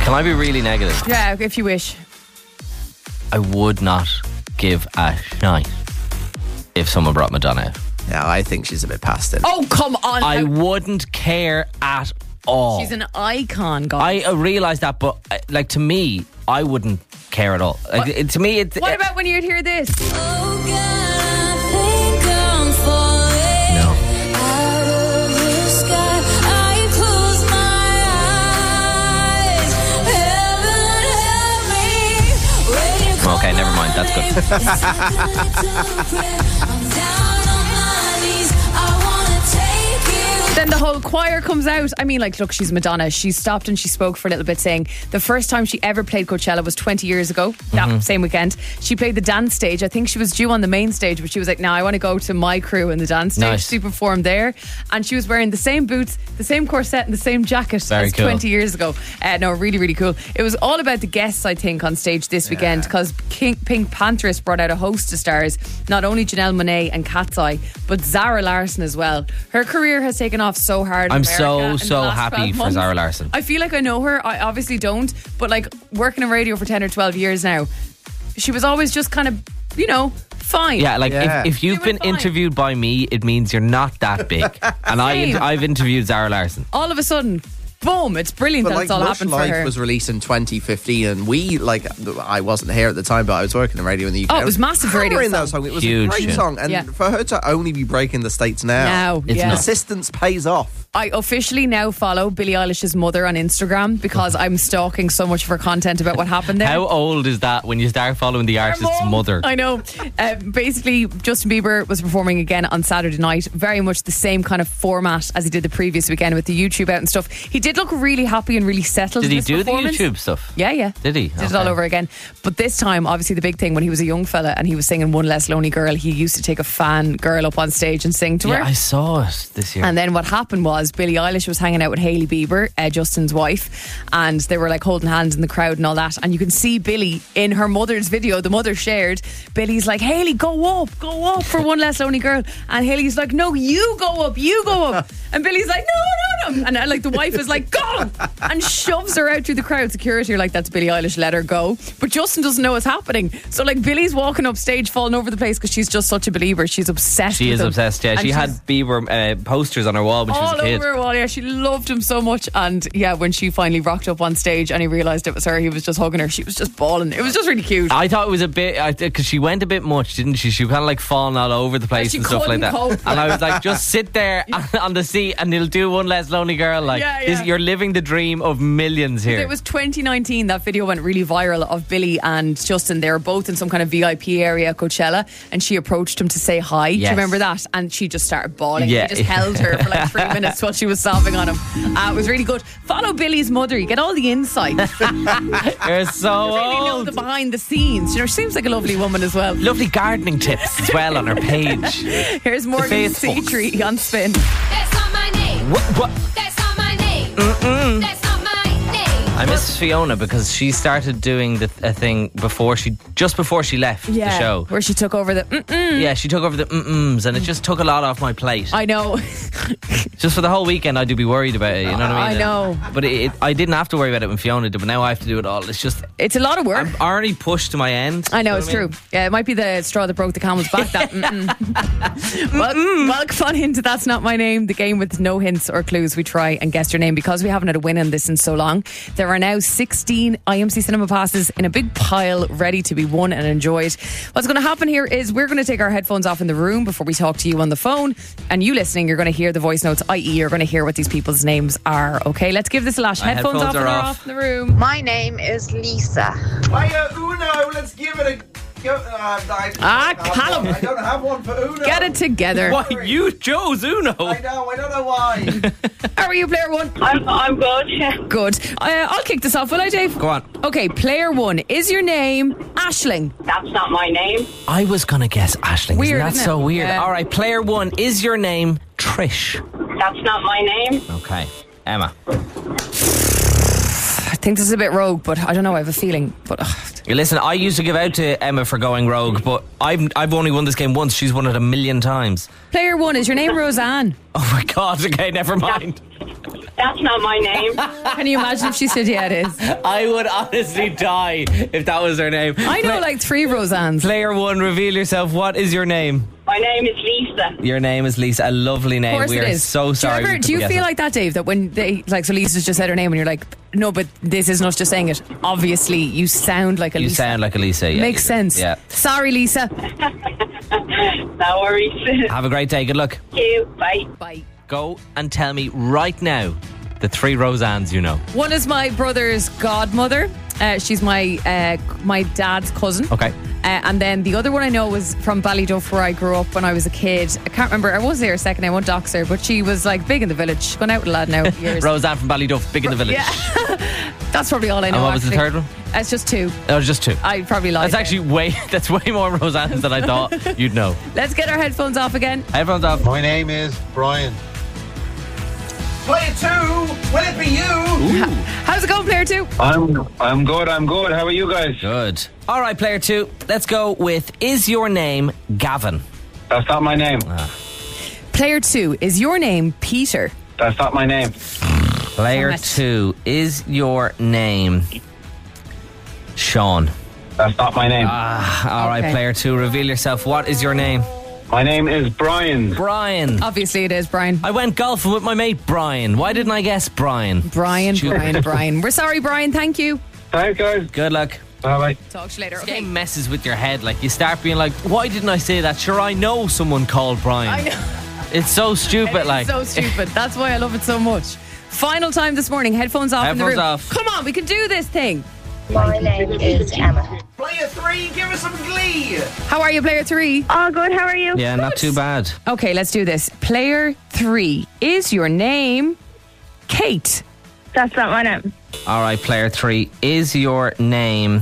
Can I be really negative? Yeah, if you wish. I would not give a shite if someone brought Madonna out. Yeah, I think she's a bit past it. Oh, come on. I wouldn't care at all. She's an icon, guys. I uh, realise that, but uh, like to me, I wouldn't care at all. Like, it, to me, it, What about when you'd hear this? Okay, never mind. That's good. Then the whole choir comes out. I mean, like, look, she's Madonna. She stopped and she spoke for a little bit, saying the first time she ever played Coachella was twenty years ago, that Mhm. same weekend. She played the dance stage. I think she was due on the main stage, but she was like, no, I want to go to my crew in the dance stage. Nice. She performed there. And she was wearing the same boots, the same corset, and the same jacket Very as cool. twenty years ago. Uh, no, really, really cool. It was all about the guests, I think, on stage this weekend, because Pink Panthers brought out a host of stars, not only Janelle Monáe and Cat's Eye, but Zara Larsson as well. Her career has taken off so hard. in I'm America so, in the so last happy twelve for months. Zara Larsson. I feel like I know her. I obviously don't, but like working in radio for ten or twelve years now, she was always just kind of, you know, fine. Yeah, like Yeah. If, if you've been interviewed by me, it means you're not that big. And I, Same. I've interviewed Zara Larsson. All of a sudden, boom, it's brilliant But that like it's all Lush happened for Life her. was released in twenty fifteen, and we like I wasn't here at the time, but I was working in radio in the U K. Oh, it was massive radio Hammering that song. song. It was Huge a great tune. song, and Yeah. for her to only be breaking the States now, Now, It's yeah. not. persistence pays off. I officially now follow Billie Eilish's mother on Instagram because I'm stalking so much of her content about what happened there. How old is that when you start following the artist's mother? I know. Uh, basically, Justin Bieber was performing again on Saturday night. Very much the same kind of format as he did the previous weekend with the YouTube out and stuff. He did look really happy and really settled. Did in he his do the performance. YouTube stuff? Yeah, yeah. Did he? Did it all Okay. over again. But this time, obviously, the big thing when he was a young fella and he was singing One Less Lonely Girl, he used to take a fan girl up on stage and sing to Yeah, her. I saw it this year. And then what happened was Billie Eilish was hanging out with Hailey Bieber, uh, Justin's wife, and they were like holding hands in the crowd and all that. And you can see Billie in her mother's video, the mother shared. Billie's like, Hailey, go up, go up for One Less Lonely Girl. And Hailey's like, no, you go up, you go up. And Billie's like, no, no, no. And uh, like the wife is like, go, and shoves her out through the crowd. Security are like, that's Billie Eilish, let her go. But Justin doesn't know what's happening. So like Billie's walking up stage, falling over the place because she's just such a believer. She's obsessed She with is him. obsessed, yeah. And She she's had Bieber uh, posters on her wall when she was all a kid. over her wall. Yeah, she loved him so much. And yeah, when she finally rocked up on stage and he realised it was her, he was just hugging her. She was just bawling. It was just really cute. I thought it was a bit, because she went a bit much, didn't she? She was kind of like falling all over the place she and stuff like couldn't that. cope. And I was like, just sit there on the seat and they'll do One Less Lonely Girl. Like, Yeah, this, yeah. you're living the dream of millions here. It was twenty nineteen. That video went really viral of Billie and Justin. They were both in some kind of V I P area at Coachella, and she approached him to say hi. Do Yes. you remember that? And she just started bawling. Yeah. He just held her for like three minutes while she was sobbing on him. Uh, it was really good. Follow Billie's mother. You get all the insight. You're so You really know old. the behind the scenes. You know, she seems like a lovely woman as well. Lovely gardening tips as well on her page. Here's Morgan faithful. Seatree on Spin. That's not my name. What? what? That's not my name. Mm-mm. That's not my name. I miss Fiona because she started doing the a thing before she, just before she left the show. where she took over the mm-mm. Yeah, she took over the mm-ums and it just took a lot off my plate. I know. Just for the whole weekend, I do be worried about it. You know what I I mean? know. But it, it, I didn't have to worry about it when Fiona did, but now I have to do it all. It's just, It's a lot of work. I'm already pushed to my end. I know, You it's what I mean? true. Yeah, it might be the straw that broke the camel's back. That mm-mm. well, welcome on into That's Not My Name, the game with no hints or clues. We try and guess your name because we haven't had a win in this in so long. There are now sixteen I M C Cinema passes in a big pile ready to be won and enjoyed. What's going to happen here is we're going to take our headphones off in the room before we talk to you on the phone, and you listening, you're going to hear the voice notes, that is you're going to hear what these people's names are. Okay, let's give this a lash. My Headphones, headphones off are and they're off. off in the room. My name is Lisa. Hiya, Uno, let's give it a go. Uh, I, Ah, I, Callum. I don't have one for Uno. Get it together. Why, you chose Uno? I know, I don't know why. How are you, player one? I'm, I'm good, yeah. Good. Uh, I'll kick this off, will I, Dave? Go on. Okay, player one. Is your name Aisling? That's not my name. I was going to guess Aisling. Weird, Isn't that isn't it? so weird? Yeah. All right, player one, is your name Trish? That's not my name. Okay. Emma. I think this is a bit rogue, but I don't know. I have a feeling. But uh, You listen, I used to give out to Emma for going rogue, but I've I've only won this game once. She's won it a million times. player one, is your name Roseanne? Oh my God, okay, never mind. That's not my name. Can you imagine if she said, yeah, it is? I would honestly die if that was her name. I know Play- like three Roseannes. Player one, reveal yourself. What is your name? My name is Lisa. Your name is Lisa. A lovely name. Of course We it are is. so sorry. Do you, we ever, do you couldn't feel guess like that, Dave, that when they, like, so Lisa's just said her name and you're like, no, but this isn't us just saying it. Obviously, you sound like a it. You Lisa. sound like a Lisa. Yeah, Makes you do. sense. Yeah. Sorry, Lisa. No worries. Have a great day. Good luck. Thank you. Bye. Bye. Go and tell me right now the three Roseannes you know. One is my brother's godmother. Uh, she's my uh, my dad's cousin. Okay. Uh, and then the other one I know was from Ballyduff, where I grew up when I was a kid. I can't remember. I was there a second. I won't dox her, but she was like big in the village. Gone out with a lad now. Years. Roseanne from Ballyduff, big in the village. Yeah. That's probably all I know. And what was actually. the third one? Uh, It's just two. Oh, it was just two. I probably lied. That's actually way. That's way more Roseannes than I thought you'd know. Let's get our headphones off again. Headphones off. My name is Brian. Player two, will it be you? How's it going, player two? I'm I'm good. I'm good. How are you guys? Good. All right, player two. Let's go with: is your name Gavin? That's not my name. Ah. Player two, is your name Peter? That's not my name. Player Damn it. two, is your name Sean? That's not my name. Ah, all right, Okay. player two. Reveal yourself. What is your name? My name is Brian. Brian. Obviously it is, Brian. I went golfing with my mate Brian. Why didn't I guess Brian? Brian, Stupid. Brian, Brian. We're sorry, Brian. Thank you. Thanks, guys. Good luck. Bye bye. Talk to you later. This Okay. game messes with your head. Like, you start being like, why didn't I say that? Sure, I know someone called Brian. I know. It's so stupid. It is like, so stupid. That's why I love it so much. Final time this morning. Headphones off in the Headphones room. off. Come on, we can do this thing. My name is Emma. Player three, give us some glee. How are you, player three? Oh, good. How are you? yeah, not too bad. Okay, let's do this. Player three, is your name Kate? That's not my name. All right, player three, is your name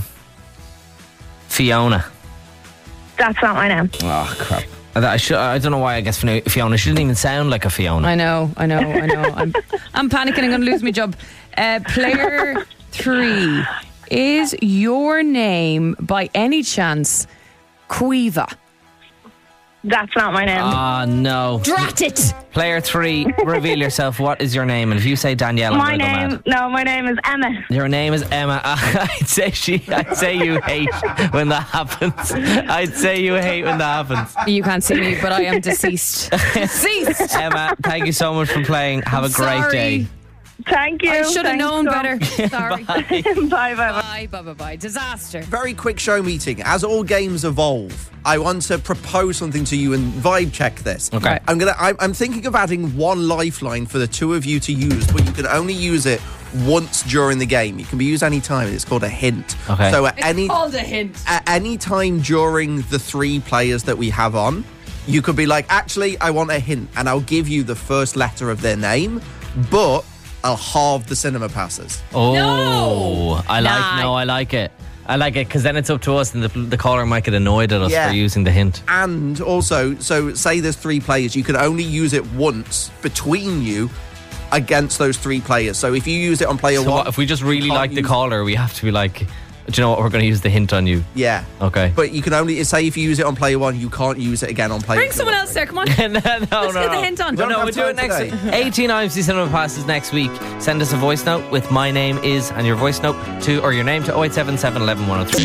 Fiona? That's not my name. Oh crap! I, I, should, I don't know why I guess Fiona- Fiona. She didn't even sound like a Fiona. I know, I know, I know. I'm, I'm panicking. I'm going to lose my job. Uh, player three, is your name by any chance Quiva? That's not my name. Ah, no. Drat it! Player three, reveal yourself. What is your name? And if you say Danielle, I'm my going to go name, mad. no, my name is Emma. Your name is Emma. I'd say she. I'd say you hate when that happens. I'd say you hate when that happens. You can't see me, but I am deceased. Deceased! Emma, thank you so much for playing. Have a great Sorry. day. Thank you. I should have Thanks known so- better. Sorry. Bye. bye, bye, bye. Bye, bye, bye, bye. Disaster. Very quick show meeting. As all games evolve, I want to propose something to you and vibe check this. Okay. I'm gonna. I'm, I'm thinking of adding one lifeline for the two of you to use, but you can only use it once during the game. It can be used any time. It's called a hint. Okay. So at It's any called a hint. at any time during the three players that we have on, you could be like, actually, I want a hint, and I'll give you the first letter of their name, but I'll halve the cinema passes. Oh, No. I like. Nah. No, I like it. I like it because then it's up to us, and the, the caller might get annoyed at us Yeah. for using the hint. And also, so say there's three players, you can only use it once between you against those three players. So if you use it on player So one, what, if we just you really can't like the use- caller, we have to be like, do you know what? We're going to use the hint on you. Yeah. Okay. But you can only say if you use it on player one, you can't use it again on player Bring two. someone else there, come on. no, no, Let's no, get the no. hint on. No, Don't no, have we'll do it time next today. week. eighteen I M C Cinema Passes next week. Send us a voice note with my name is and your voice note to or your name to oh eight seven seven, one one, one oh three.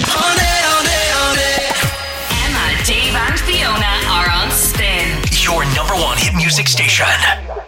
Emma, Dave, and Fiona are on Spin. Your number one hit music station.